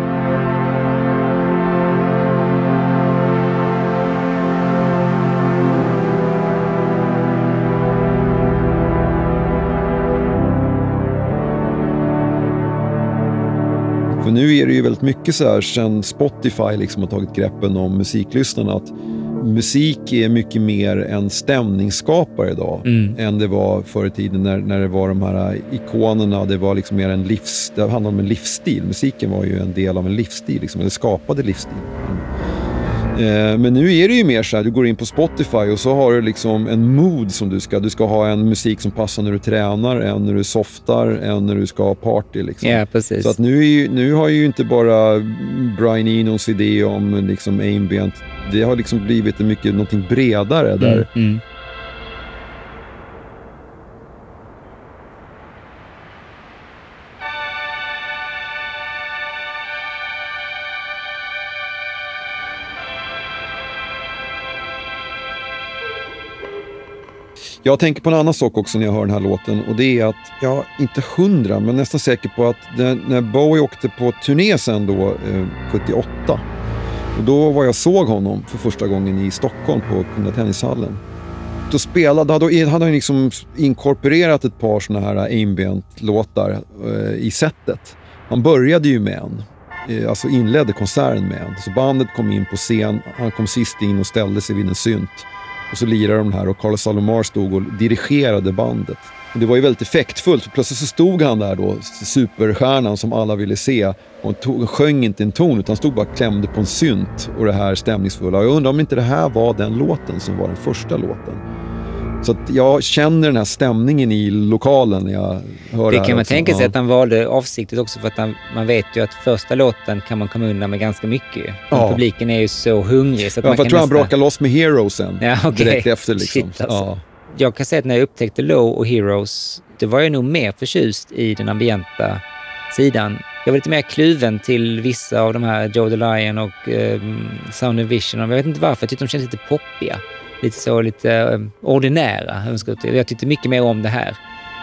[SPEAKER 2] För nu är det ju väldigt mycket så här sen Spotify liksom har tagit greppen om musiklyssnarna att musik är mycket mer en stämningsskapare idag
[SPEAKER 1] Mm.
[SPEAKER 2] än det var förr i tiden när, när det var de här ikonerna. Det var liksom mer en livs, det handlade om en livsstil. Musiken var ju en del av en livsstil, liksom, eller skapade livsstil. Eh, men nu är det ju mer så här, du går in på Spotify och så har du liksom en mood som du ska, du ska ha en musik som passar när du tränar, en när du softar, en när du ska ha party liksom.
[SPEAKER 1] Ja, precis.
[SPEAKER 2] Så att nu, är ju, nu har ju inte bara Brian Enos idé om liksom ambient, det har liksom blivit en mycket någonting bredare där.
[SPEAKER 1] Mm, mm.
[SPEAKER 2] Jag tänker på en annan sak också när jag hör den här låten och det är att, ja, inte hundra men nästan säker på att det, när Bowie åkte på turné sen då, eh, sjuttioåtta, och då var jag såg honom för första gången i Stockholm på Kungliga Tennishallen. Då spelade, då hade han liksom inkorporerat ett par såna här ambient-låtar eh, i setet. Han började ju med en, eh, alltså inledde konserten med en. Så bandet kom in på scen, han kom sist in och ställde sig vid en synt. Och så lirade de här och Carlos Alomar stod och dirigerade bandet. Och det var ju väldigt effektfullt. Plötsligt så stod han där då, superstjärnan som alla ville se. Och tog, sjöng inte en ton utan stod bara klämde på en synt och det här stämningsfulla. Och jag undrar om inte det här var den låten som var den första låten. Så att jag känner den här stämningen i lokalen när jag hör det,
[SPEAKER 1] Det
[SPEAKER 2] här
[SPEAKER 1] kan man
[SPEAKER 2] också.
[SPEAKER 1] tänka sig
[SPEAKER 2] Ja.
[SPEAKER 1] att han valde avsiktligt också för att han, man vet ju att första låten kan man komma undan med ganska mycket.
[SPEAKER 2] Ja.
[SPEAKER 1] Publiken är ju så hungrig så att
[SPEAKER 2] Ja,
[SPEAKER 1] man
[SPEAKER 2] för
[SPEAKER 1] kan
[SPEAKER 2] jag tror han
[SPEAKER 1] nästan...
[SPEAKER 2] brakar loss med Heroes sen.
[SPEAKER 1] Ja, okej.
[SPEAKER 2] Direkt efter liksom.
[SPEAKER 1] Shit, alltså.
[SPEAKER 2] Ja.
[SPEAKER 1] Jag kan säga att när jag upptäckte Low och Heroes, det var jag nog mer förtjust i den ambienta sidan. Jag var lite mer kluven till vissa av de här Joe the Lion och eh, Sound and Vision. Jag vet inte varför, jag tyckte de kändes lite poppiga. Lite så, lite eh, ordinära. Jag tyckte mycket mer om det här.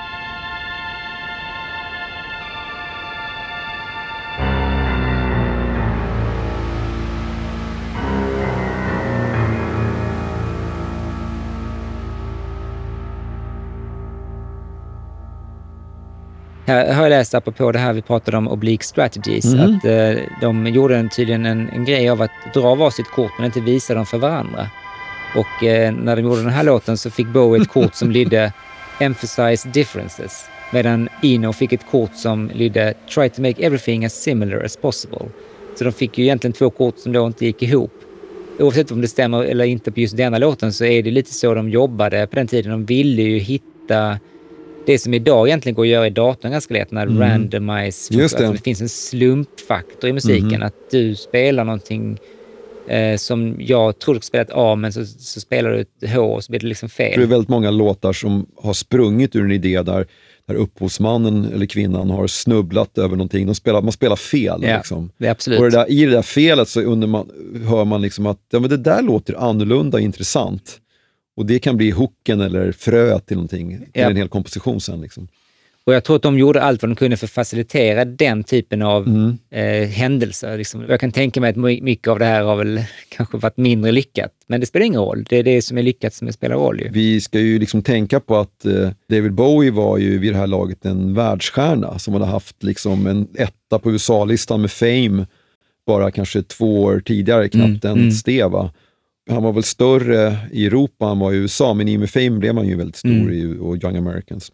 [SPEAKER 1] Här har jag läst apropå det här vi pratade om oblique strategies,
[SPEAKER 2] Mm.
[SPEAKER 1] att eh, de gjorde en, tydligen en, en grej av att dra varsitt kort men inte visa dem för varandra. Och eh, när de gjorde den här låten så fick Bowie ett kort som lydde emphasize differences, medan Eno fick ett kort som lydde try to make everything as similar as possible. Så de fick ju egentligen två kort som då inte gick ihop. Oavsett om det stämmer eller inte på just denna låten så är det lite så de jobbade på den tiden. De ville ju hitta det som idag egentligen går att göra i datorn ganska lätt, när
[SPEAKER 2] Mm.
[SPEAKER 1] randomize.
[SPEAKER 2] Just det.
[SPEAKER 1] Alltså det finns en slumpfaktor i musiken,
[SPEAKER 2] Mm.
[SPEAKER 1] att du spelar någonting eh, som jag tror du spelar ett A, men så, så spelar du ett H och så blir det liksom fel.
[SPEAKER 2] Det är väldigt många låtar som har sprungit ur en idé där, där upphovsmannen eller kvinnan har snubblat över någonting. De spelar, man spelar fel.
[SPEAKER 1] Ja,
[SPEAKER 2] liksom.
[SPEAKER 1] det är absolut.
[SPEAKER 2] Och det där, i det där felet så under man, hör man liksom att ja, men det där låter annorlunda och intressant. Och det kan bli hooken eller frö till någonting, till
[SPEAKER 1] Ja.
[SPEAKER 2] en hel komposition sen. Liksom.
[SPEAKER 1] Och jag tror att de gjorde allt vad de kunde för att facilitera den typen av
[SPEAKER 2] Mm.
[SPEAKER 1] eh, händelser. Liksom. Jag kan tänka mig att my- mycket av det här har väl kanske varit mindre lyckat. Men det spelar ingen roll. Det är det som är lyckat som spelar roll. Ju.
[SPEAKER 2] Vi ska ju liksom tänka på att eh, David Bowie var ju vid det här laget en världsstjärna som hade haft liksom en etta på U S A-listan med Fame bara kanske två år tidigare, knappt
[SPEAKER 1] Mm,
[SPEAKER 2] en
[SPEAKER 1] mm.
[SPEAKER 2] steva. Han var väl större i Europa än var i U S A, men i och med Fame blev han ju väldigt stor
[SPEAKER 1] Mm.
[SPEAKER 2] i och Young Americans.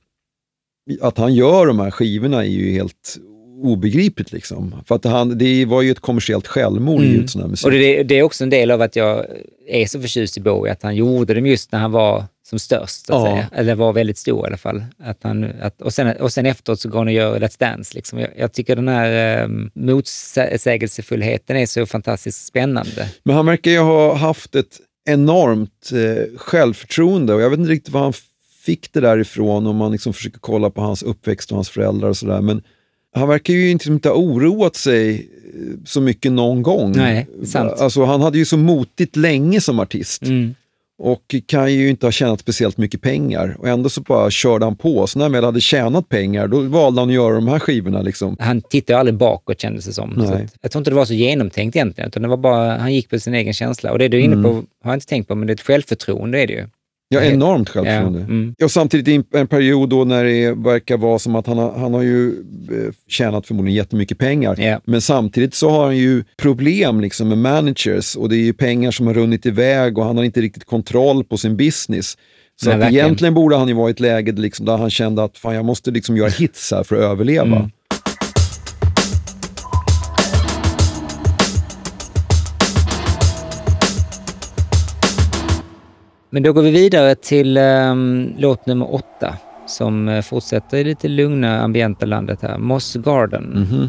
[SPEAKER 2] Att han gör de här skivorna är ju helt obegripligt liksom. För att han, det var ju ett kommersiellt självmord
[SPEAKER 1] Mm.
[SPEAKER 2] i ut sån här musik.
[SPEAKER 1] Och det, det är också en del av att jag är så förtjust i Bowie, att han gjorde dem just när han var som störst, så att
[SPEAKER 2] Ja.
[SPEAKER 1] säga. Eller var väldigt stor i alla fall. Att han, att, och, sen, och sen efteråt så går han och gör Let's Dance. Liksom. Jag, jag tycker den här eh, motsägelsefullheten är så fantastiskt spännande.
[SPEAKER 2] Men han verkar ju ha haft ett enormt eh, självförtroende och jag vet inte riktigt vad han fick det därifrån om man liksom försöker kolla på hans uppväxt och hans föräldrar och sådär. Men han verkar ju inte, inte ha oroat sig eh, så mycket någon gång.
[SPEAKER 1] Nej, det är sant.
[SPEAKER 2] Alltså han hade ju så motigt länge som artist.
[SPEAKER 1] Mm.
[SPEAKER 2] och kan ju inte ha tjänat speciellt mycket pengar. Och ändå så bara körde han på. Så när han väl hade tjänat pengar, då valde han att göra de här skivorna. Liksom.
[SPEAKER 1] Han tittade aldrig bakåt, kändes det som. Så att, jag tror inte det var så genomtänkt egentligen, utan det var bara, han gick på sin egen känsla. Och det du är inne på mm. har jag inte tänkt på, men det är ett självförtroende är det ju.
[SPEAKER 2] Ja, enormt självförtroende. Ja, mm. Och samtidigt i en period då när det verkar vara som att han har, han har ju tjänat förmodligen jättemycket pengar.
[SPEAKER 1] Ja.
[SPEAKER 2] Men samtidigt så har han ju problem liksom med managers, och det är ju pengar som har runnit iväg och han har inte riktigt kontroll på sin business. Så Nej, att egentligen borde han ju vara i ett läge liksom där han kände att fan, jag måste liksom göra hits här för att överleva. Mm.
[SPEAKER 1] Men då går vi vidare till um, låt nummer åtta som uh, fortsätter i lite lugna ambienta landet här. Moss Garden.
[SPEAKER 2] Mm-hmm.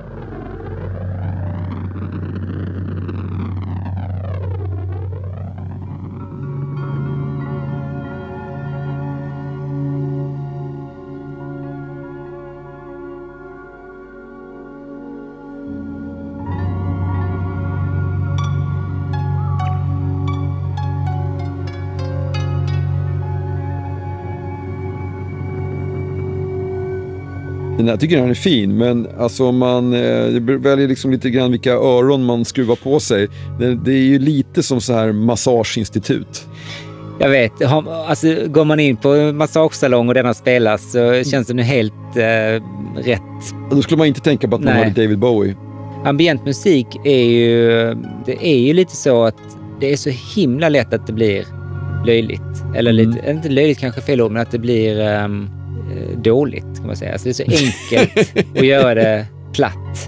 [SPEAKER 2] Jag tycker den är fin, men alltså man eh, väljer liksom lite grann vilka öron man skruvar på sig. Det, det är ju lite som så här massageinstitut.
[SPEAKER 1] Jag vet, alltså går man in på massagesalong och denna spelas så känns det nu helt eh, rätt.
[SPEAKER 2] Då skulle man inte tänka på att man hade David Bowie.
[SPEAKER 1] Ambient musik är ju, det är ju lite så att det är så himla lätt att det blir löjligt. Eller lite, mm. inte löjligt kanske fel ord, men att det blir... Um, dåligt kan man säga. Alltså det är så enkelt att göra det platt.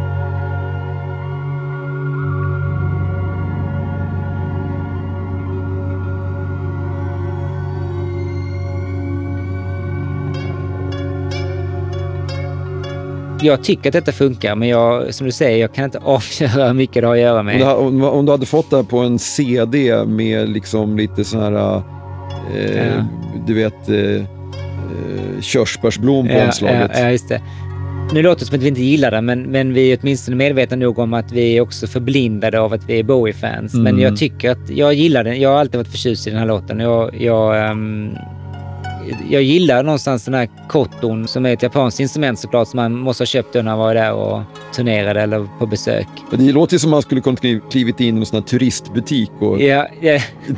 [SPEAKER 1] Jag tycker att detta funkar, men jag, som du säger, jag kan inte avgöra hur mycket det har att göra med.
[SPEAKER 2] Om du, om du hade fått det här på en C D med liksom lite sån här eh, ja. du vet eh, körsbärsblom på
[SPEAKER 1] ja,
[SPEAKER 2] omslaget.
[SPEAKER 1] Ja, ja, just det. Nu låter det som att vi inte gillar det, men, men vi är åtminstone medvetna nog om att vi är också förblindade av att vi är Bowie-fans. Mm. Men jag tycker att jag gillar den. Jag har alltid varit förtjust i den här låten. Jag, jag, um, jag gillar någonstans den här koton som är ett japanskt instrument såklart, som man måste ha köpt när man var där och turnerade eller på besök.
[SPEAKER 2] Det låter som man skulle kunna klivit in i en sån här turistbutik. Och...
[SPEAKER 1] Ja, ja.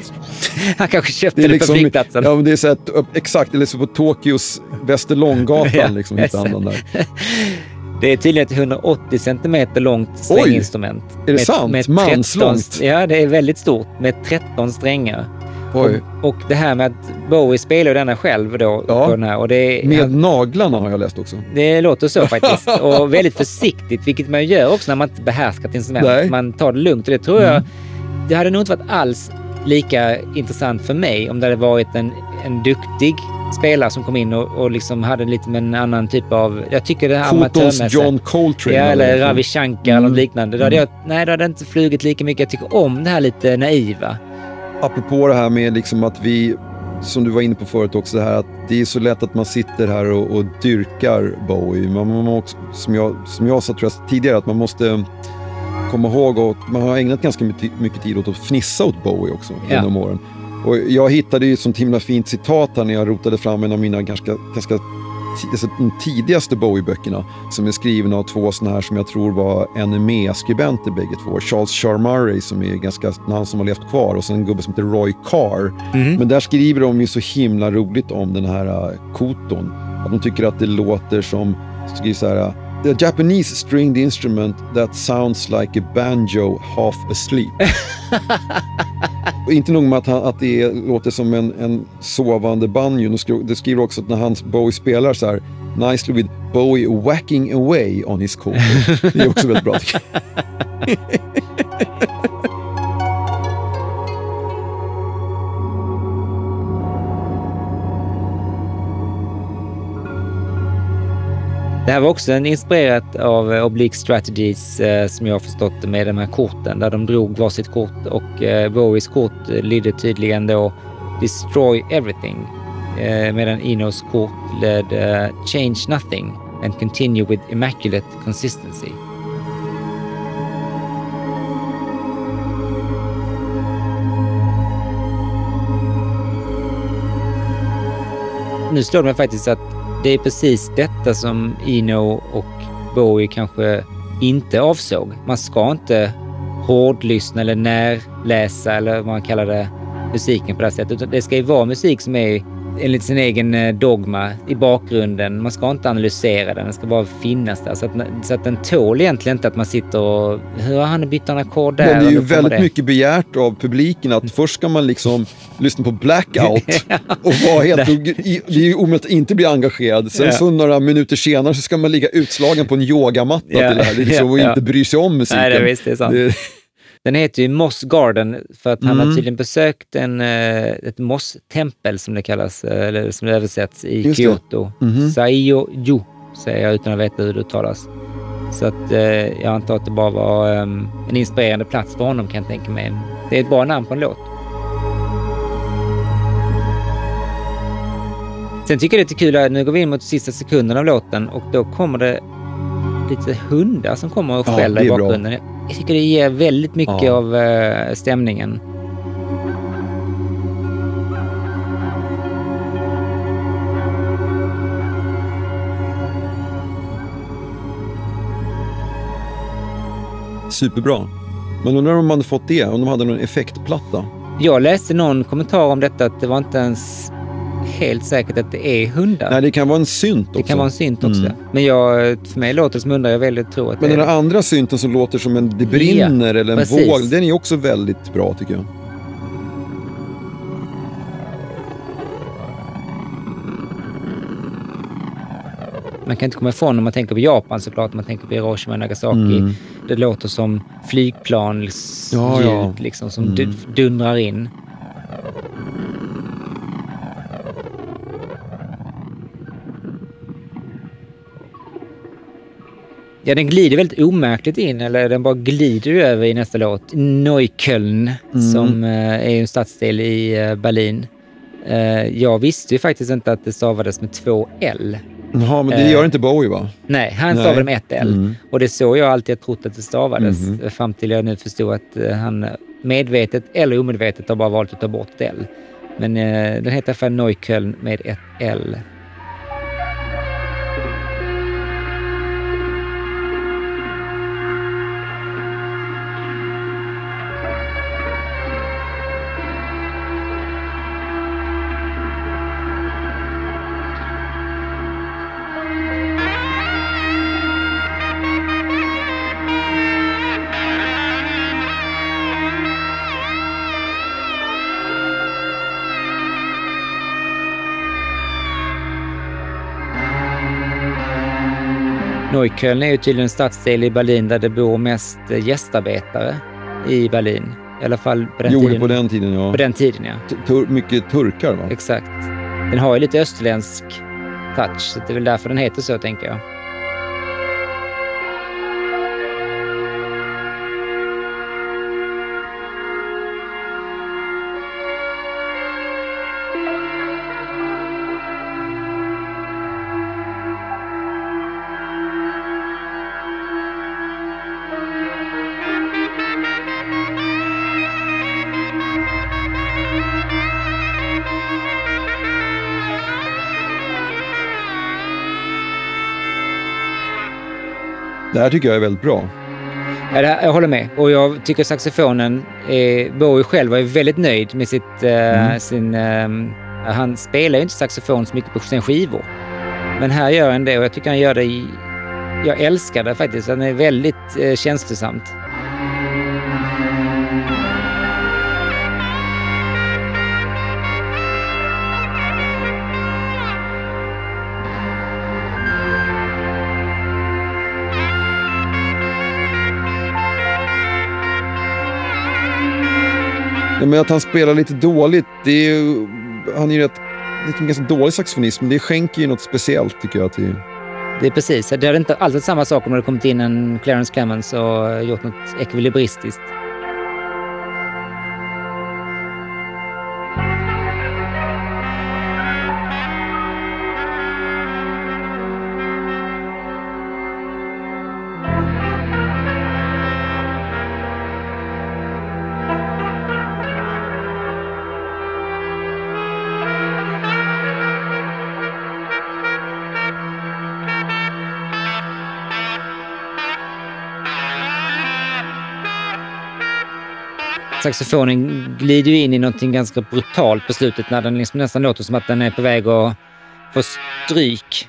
[SPEAKER 1] Han kanske köpte det, det liksom, på flygplatsen.
[SPEAKER 2] Ja, men det är så här, exakt, eller så på Tokyos Västerlånggatan ja, liksom, hittade han där.
[SPEAKER 1] Det är tydligen ett hundraåttio centimeter långt stränginstrument.
[SPEAKER 2] Oj, är det med, sant? Med manslångt?
[SPEAKER 1] Ja, det är väldigt stort med tretton strängar. Och, och det här med att Bowie spelar denna själv då.
[SPEAKER 2] Ja,
[SPEAKER 1] på den här, och det är,
[SPEAKER 2] med han, naglarna har jag läst också.
[SPEAKER 1] Det låter så faktiskt. Och väldigt försiktigt, vilket man gör också när man inte behärskar ett instrument. Nej. Man tar det lugnt, och det tror jag, mm. det hade nog inte varit alls lika intressant för mig om det hade varit en, en duktig spelare som kom in och, och liksom hade lite med en annan typ av, jag tycker det här
[SPEAKER 2] amatörmässigt. John Coltrane.
[SPEAKER 1] Ja, eller Ravi Shankar mm. eller liknande. Då hade jag, nej, då hade jag inte flugit lika mycket. Jag tycker om det här lite naiva.
[SPEAKER 2] Apropå det här med liksom att vi, som du var inne på förut också, det här att det är så lätt att man sitter här och, och dyrkar Bowie. Man, man också, som, jag, som jag sa tror jag tidigare, att man måste komma ihåg, och man har ägnat ganska mycket, mycket tid åt att fnissa åt Bowie också ja. genom åren. Och jag hittade ju som himla fint citat här när jag rotade fram en av mina ganska, ganska alltså, de tidigaste Bowie-böckerna, som är skrivna av två såna här som jag tror var N M E-skribenter bägge två. Charles Char Murray, som är ganska, han som har levt kvar, och sen en gubbe som heter Roy Carr. Mm. Men där skriver de ju så himla roligt om den här uh, koton. Att de tycker att det låter som, skriver så här: the Japanese stringed instrument that sounds like a banjo half asleep. Och inte nog med att, han, att det låter som en, en sovande banjo. Det skriver också att när hans Bowie spelar så här, nicely with Bowie whacking away on his coat. Det är också väldigt bra.
[SPEAKER 1] Det här var också en inspirerat av Oblique Strategies eh, som jag har förstått det, med de här korten där de drog varsitt kort, och eh, Bowies kort lydde tydligen då Destroy Everything, eh, medan Enos kort led eh, Change Nothing and Continue with Immaculate Consistency. nu står det mig faktiskt att det är precis detta som Eno och Bowie kanske inte avsåg. Man ska inte hårdlyssna eller närläsa eller vad man kallar det, musiken på det här sättet. Utan det ska ju vara musik som är enligt sin egen dogma i bakgrunden. Man ska inte analysera den, den ska bara finnas där. Så att, så att den tål egentligen inte att man sitter och hur har han bytt en ackord där?
[SPEAKER 2] Men det är ju väldigt
[SPEAKER 1] det.
[SPEAKER 2] mycket begärt av publiken att först ska man liksom lyssna på Blackout och vara helt... Det är ju omöjligt att inte bli engagerad. Sen ja. så några minuter senare så ska man ligga utslagen på en yogamatta ja. till det här. Det är liksom ja. och inte bry sig om musiken.
[SPEAKER 1] Nej, det visst, det är sant. Det... Den heter ju Moss Garden för att han mm. har tydligen besökt en, ett Moss-tempel som det kallas, eller som det översätts i Just Kyoto. Mm-hmm. Saiyo-ju säger jag utan att veta hur det uttalas. Så att eh, jag antar att det bara var um, en inspirerande plats för honom, kan jag tänka mig. Det är ett bra namn på en låt. Sen tycker jag det är lite kul att nu går vi in mot sista sekunden av låten och då kommer det lite hundar som kommer och skäller ja, i bakgrunden. Bra. Jag tycker det ger väldigt mycket ja. av uh, stämningen.
[SPEAKER 2] Superbra. Men undrar om man hade fått det, om de hade någon effektplatta.
[SPEAKER 1] Jag läste någon kommentar om detta att det var inte ens helt säkert att det är hundar.
[SPEAKER 2] Nej, det kan vara en synt också.
[SPEAKER 1] Det kan vara en synt också. Mm. Men jag, för mig låter det som hundar, jag väldigt tror att
[SPEAKER 2] Men
[SPEAKER 1] det
[SPEAKER 2] den
[SPEAKER 1] är...
[SPEAKER 2] andra synten som låter som en det brinner ja, eller en precis. våg, den är också väldigt bra tycker jag.
[SPEAKER 1] Man kan inte komma ifrån när man tänker på Japan såklart, man tänker på Hiroshima och Nagasaki. Mm. Det låter som flygplans ja, ljud ja. liksom, som mm. dundrar in. Ja, den glider väldigt omärkligt in, eller den bara glider över i nästa låt. Neukölln, mm. som uh, är en stadsdel i uh, Berlin. Uh, jag visste ju faktiskt inte att det stavades med två L.
[SPEAKER 2] Ja, men det gör inte Bowie va?
[SPEAKER 1] Nej, han
[SPEAKER 2] Nej.
[SPEAKER 1] stavade med ett L.
[SPEAKER 2] Mm.
[SPEAKER 1] Och det är så jag alltid har trott att det stavades.
[SPEAKER 2] Mm.
[SPEAKER 1] Fram till jag nu förstod att uh, han medvetet eller omedvetet har bara valt att ta bort ett L. Men uh, den heter för Neukölln med ett L. Neukölln är ju tydligen en stadsdel i Berlin där det bor mest gästarbetare i Berlin. I alla fall på den
[SPEAKER 2] jo,
[SPEAKER 1] tiden.
[SPEAKER 2] på den tiden, ja.
[SPEAKER 1] På den tiden, ja.
[SPEAKER 2] Tur- mycket turkar, va?
[SPEAKER 1] Exakt. Den har ju lite österländsk touch, så det är väl därför den heter så, tänker jag.
[SPEAKER 2] Det här tycker jag är väldigt bra.
[SPEAKER 1] Ja, det här, jag håller med. Och jag tycker saxofonen, eh, Bowie själv var ju väldigt nöjd med sitt... Eh, mm. sin, eh, han spelar ju inte saxofon så mycket på sin skivor. Men här gör han det och jag tycker han gör det i... Jag älskar det faktiskt. Han är väldigt eh, känslosamt.
[SPEAKER 2] Ja, men att han spelar lite dåligt, det är ju, han är ju rätt, lite en ganska dålig saxofonist, men det skänker ju något speciellt tycker jag till.
[SPEAKER 1] Det är precis, det är inte alltid samma sak om det kommit in en Clarence Clemons och gjort något ekvilibristiskt. saxofonen glider ju in i någonting ganska brutalt på slutet när den liksom nästan låter som att den är på väg att få stryk.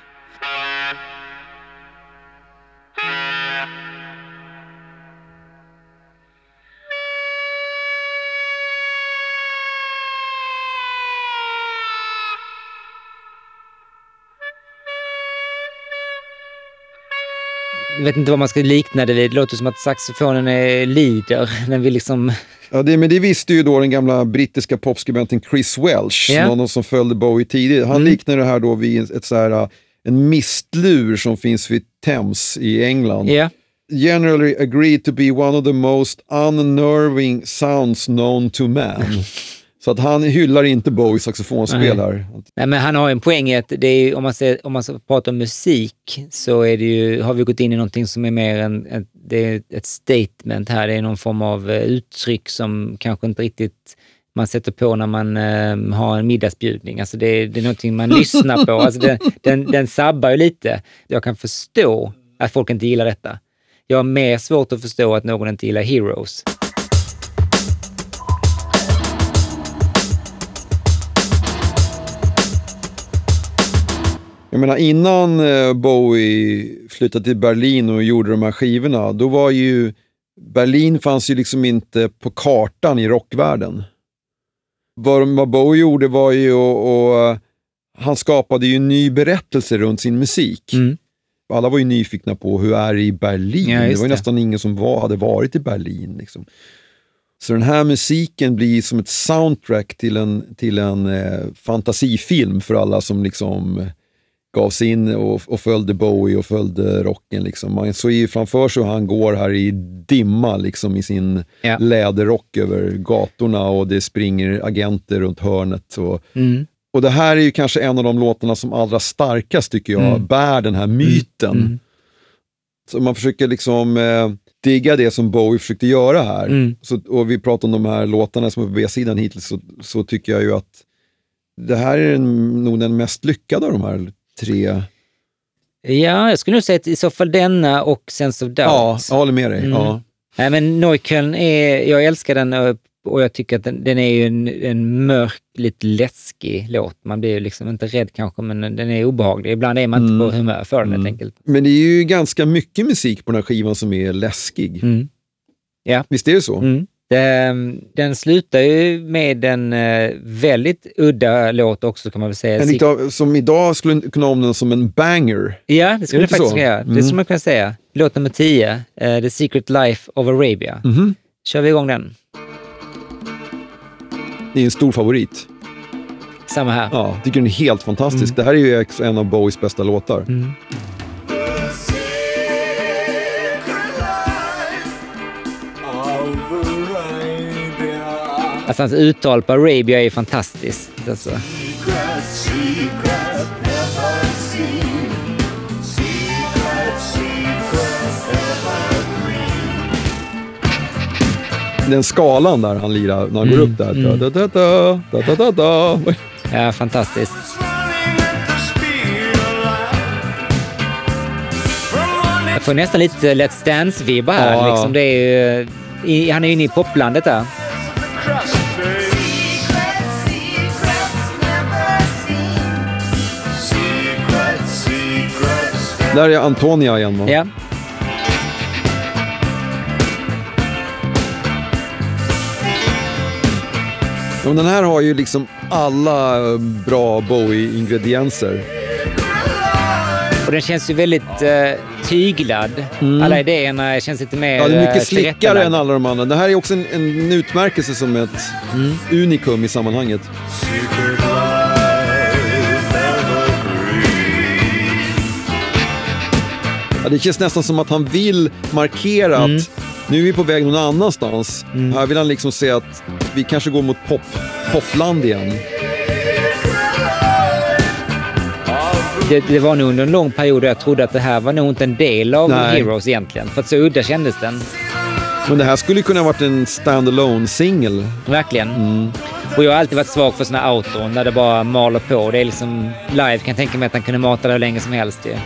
[SPEAKER 1] Jag vet inte vad man ska likna det vid. Det låter som att saxofonen är lider. Den vill liksom...
[SPEAKER 2] Ja, det, men det visste ju då den gamla brittiska popskribenten Chris Welch, yeah. någon som följde Bowie tidigt. Han mm. liknar det här då vid ett så här, en mistlur som finns vid Thames i England.
[SPEAKER 1] Yeah.
[SPEAKER 2] Generally agreed to be one of the most unnerving sounds known to man. Så att han hyllar inte Bowie saxofonspel här.
[SPEAKER 1] Nej, men han har en poäng i att det är, om man ser, om man pratar om musik så är det ju, har vi gått in i någonting som är mer en, ett, det är ett statement här. Det är någon form av uttryck som kanske inte riktigt man sätter på när man eh, har en middagsbjudning. Alltså det, det är någonting man lyssnar på. Alltså den, den, den sabbar ju lite. Jag kan förstå att folk inte gillar detta. Jag har mer svårt att förstå att någon inte gillar Heroes.
[SPEAKER 2] Jag menar, innan Bowie flyttade till Berlin och gjorde de här skivorna, då var ju Berlin fanns ju liksom inte på kartan i rockvärlden. Vad, vad Bowie gjorde var ju och, och han skapade ju en ny berättelse runt sin musik. Mm. Alla var ju nyfikna på hur är det i Berlin. Ja, det var ju det. Nästan ingen som var, hade varit i Berlin liksom. Så den här musiken blir som ett soundtrack till en, till en eh, fantasifilm för alla som liksom gav sig in och, och följde Bowie och följde rocken liksom. Man såg ju framför sig hur han går här i dimma liksom i sin ja. läderrock över gatorna och det springer agenter runt hörnet och, mm. och det här är ju kanske en av de låtarna som allra starkast tycker jag mm. bär den här myten. Mm. Så man försöker liksom eh, digga det som Bowie försökte göra här. Mm. Så, och vi pratar om de här låtarna som är på B-sidan hittills så, så tycker jag ju att det här är en, nog den mest lyckade av de här tre.
[SPEAKER 1] Ja, jag skulle nog säga att i så fall denna och Sense of Doubt.
[SPEAKER 2] Ja, jag håller med dig. Mm. Ja.
[SPEAKER 1] Nej, men Neukölln är, jag älskar den och jag tycker att den, den är ju en, en mörk, lite läskig låt. Man blir ju liksom inte rädd kanske, men den är obehaglig. Ibland är man inte mm. på humör för den mm. helt enkelt.
[SPEAKER 2] Men det är ju ganska mycket musik på den här skivan som är läskig. Mm.
[SPEAKER 1] Ja.
[SPEAKER 2] Visst är det så?
[SPEAKER 1] Mm. Den, den slutar ju med en uh, väldigt udda låt också kan man väl säga.
[SPEAKER 2] En utav, som idag skulle kunna omnämnas som en banger.
[SPEAKER 1] Ja, det skulle det faktiskt säga. Mm. Det skulle man kunna säga. Låt nummer tio, uh, The Secret Life of Arabia. Mm-hmm. Kör vi igång den.
[SPEAKER 2] Det är en stor favorit.
[SPEAKER 1] Samma här.
[SPEAKER 2] Ja, jag tycker den är helt fantastisk. Mm. Det här är ju en av Bowies bästa låtar. Mm.
[SPEAKER 1] Alltså hans uttal på Arabia är fantastiskt. Alltså.
[SPEAKER 2] Den skalan där han lirar när han mm. går upp där. Mm. Da, da, da, da, da, da.
[SPEAKER 1] Ja, fantastiskt. Jag får nästan lite Let's Dance-vibbar här. Ja. Liksom. Det är ju, han är ju inne i poplandet där.
[SPEAKER 2] Där är Antonia igen va?
[SPEAKER 1] Ja.
[SPEAKER 2] Och den här har ju liksom alla bra Bowie-ingredienser.
[SPEAKER 1] Och den känns ju väldigt uh, tyglad. Mm. Alla idéerna känns lite mer...
[SPEAKER 2] Ja, det är mycket slickare än alla de andra. Det här är också en, en utmärkelse som ett mm. unikum i sammanhanget. Ja, det känns nästan som att han vill markera mm. att nu är vi på väg någon annanstans. Mm. Här vill han liksom säga att vi kanske går mot pop, popland igen.
[SPEAKER 1] Det, det var nog under en lång period där jag trodde att det här var nog inte en del av Nej. Heroes egentligen. För att så udda kändes den.
[SPEAKER 2] Men det här skulle kunna ha varit en standalone-singel.
[SPEAKER 1] Verkligen. Mm. Och jag har alltid varit svag för såna outron när det bara maler på. Det är liksom live, kan jag tänka mig att han kunde mata det hur länge som helst. Ja.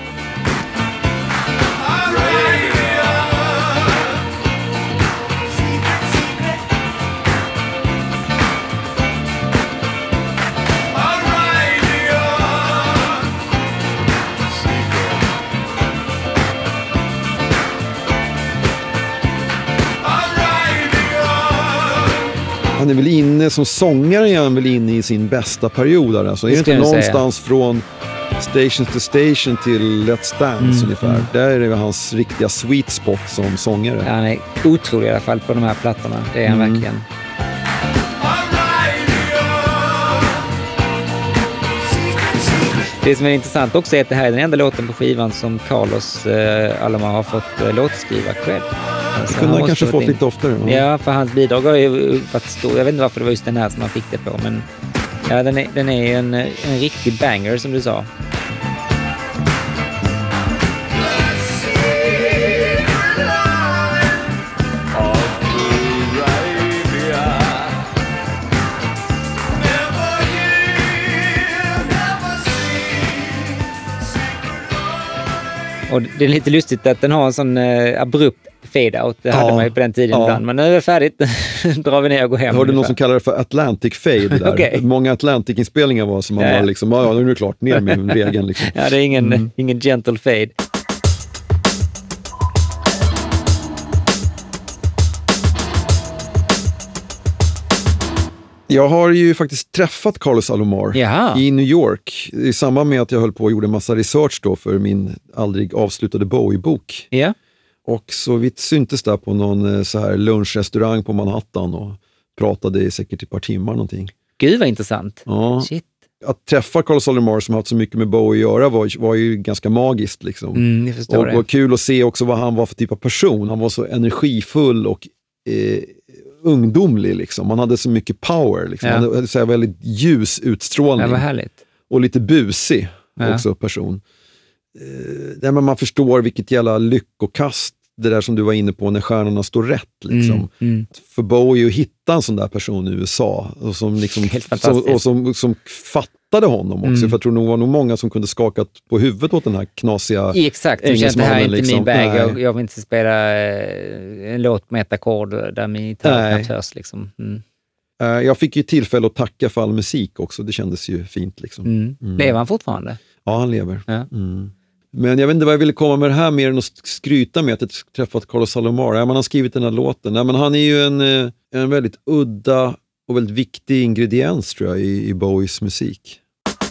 [SPEAKER 2] han är väl inne, som sångare är han väl inne i sin bästa period där. Alltså, är det inte någonstans säga. Från Station to Station till Let's Dance mm. ungefär. Mm. Där är det hans riktiga sweet spot som sångare.
[SPEAKER 1] Ja, han är otrolig i alla fall på de här plattorna. Det är han mm. verkligen. Det som är intressant också är att det här är den enda låten på skivan som Carlos eh, Alomar har fått eh, låtskriva själv.
[SPEAKER 2] Alltså, det kunde han, han kanske fått in. Lite oftare.
[SPEAKER 1] Ja. ja, för hans bidrag har ju varit stor. Jag vet inte varför det var just den här som han fick det på, men ja, den är, den är en, en riktig banger som du sa. Och det är lite lustigt att den har en sån eh, abrupt fade-out. Det ja, hade man ju på den tiden ja. ibland. Men nu är det färdigt. Drar vi ner och går hem.
[SPEAKER 2] Jag hörde någon som kallar det för Atlantic fade. Där. Okay. Många Atlantic-inspelningar var som man ja, ja. var liksom, ja, nu är det klart, ner med regeln. Liksom.
[SPEAKER 1] Ja, det är ingen, mm. ingen gentle fade.
[SPEAKER 2] Jag har ju faktiskt träffat Carlos Alomar Jaha. i New York i samband med att jag höll på och gjorde en massa research då för min aldrig avslutade Bowie-bok.
[SPEAKER 1] Ja.
[SPEAKER 2] Och så vi syntes där på någon så här lunchrestaurang på Manhattan och pratade i säkert ett par timmar någonting.
[SPEAKER 1] Gud vad intressant.
[SPEAKER 2] Ja. Shit. Att träffa Carlos Alomar som har haft så mycket med Bowie att göra var, var ju ganska magiskt liksom.
[SPEAKER 1] Mm, jag förstår
[SPEAKER 2] och
[SPEAKER 1] det.
[SPEAKER 2] Det var kul att se också vad han var för typ av person. Han var så energifull och eh, ungdomlig liksom. Han hade så mycket power liksom. Ja. Han hade så här väldigt ljus utstrålning.
[SPEAKER 1] Det var härligt.
[SPEAKER 2] Och lite busig ja. också person. Eh, men man förstår vilket jävla lyckokast det där som du var inne på när stjärnorna står rätt liksom.
[SPEAKER 1] Mm, mm.
[SPEAKER 2] För Bowie att hitta en sån där person i U S A och som liksom som, och som, som fattade honom också. Mm. För jag tror nog var nog många som kunde skaka på huvudet åt den här knasiga
[SPEAKER 1] exakt, du kände det här är inte liksom. min väg. Jag, jag vill inte spela eh, en låt med ett ackord där min gitarr knappt hörs liksom. Mm.
[SPEAKER 2] Uh, jag fick ju tillfälle att tacka för all musik också. Det kändes ju fint liksom.
[SPEAKER 1] Mm. Mm. Lever han fortfarande?
[SPEAKER 2] Ja, han lever.
[SPEAKER 1] Ja.
[SPEAKER 2] Mm. Men jag vet inte vad jag ville komma med det här mer än att skryta med att jag träffat Carlos Alomar. Ja, man har skrivit den här låten. Ja, men han är ju en, en väldigt udda och väldigt viktig ingrediens tror jag i, i Bowies musik.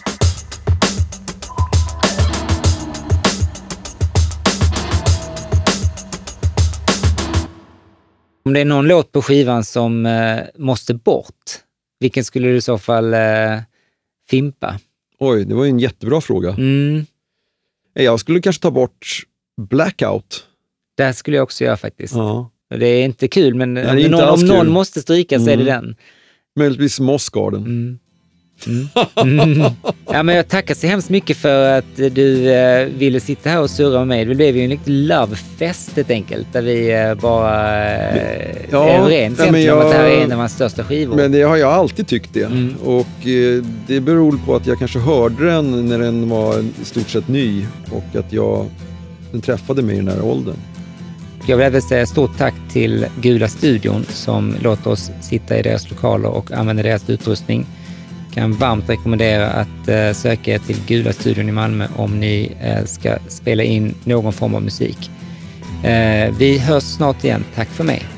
[SPEAKER 1] Om det är någon låt på skivan som eh, måste bort, vilken skulle du i så fall eh, fimpa?
[SPEAKER 2] Oj, det var ju en jättebra fråga.
[SPEAKER 1] Mm.
[SPEAKER 2] Jag skulle kanske ta bort Blackout.
[SPEAKER 1] Det skulle jag också göra faktiskt.
[SPEAKER 2] Ja.
[SPEAKER 1] Det är inte kul, men
[SPEAKER 2] Nej,
[SPEAKER 1] om,
[SPEAKER 2] inte
[SPEAKER 1] någon, om
[SPEAKER 2] kul.
[SPEAKER 1] någon måste stryka så
[SPEAKER 2] mm.
[SPEAKER 1] är det den.
[SPEAKER 2] Möjligtvis Moss Garden.
[SPEAKER 1] Mm. Mm. Mm. Ja, men jag tackar så hemskt mycket för att du eh, ville sitta här och surra med mig. Det blev ju en riktig lovefest helt enkelt, där vi eh, bara eh, ja, är överens ja, jag, om att det här är en av hans största skivor.
[SPEAKER 2] Men det har jag alltid tyckt det. Mm. Och eh, det beror på att jag kanske hörde den när den var i stort sett ny och att jag den träffade mig i den här åldern.
[SPEAKER 1] Jag vill även säga stort tack till Gula Studion som låter oss sitta i deras lokaler och använda deras utrustning. Kan varmt rekommendera att eh, söka er till Gula Studion i Malmö om ni eh, ska spela in någon form av musik. Eh, vi hörs snart igen. Tack för mig.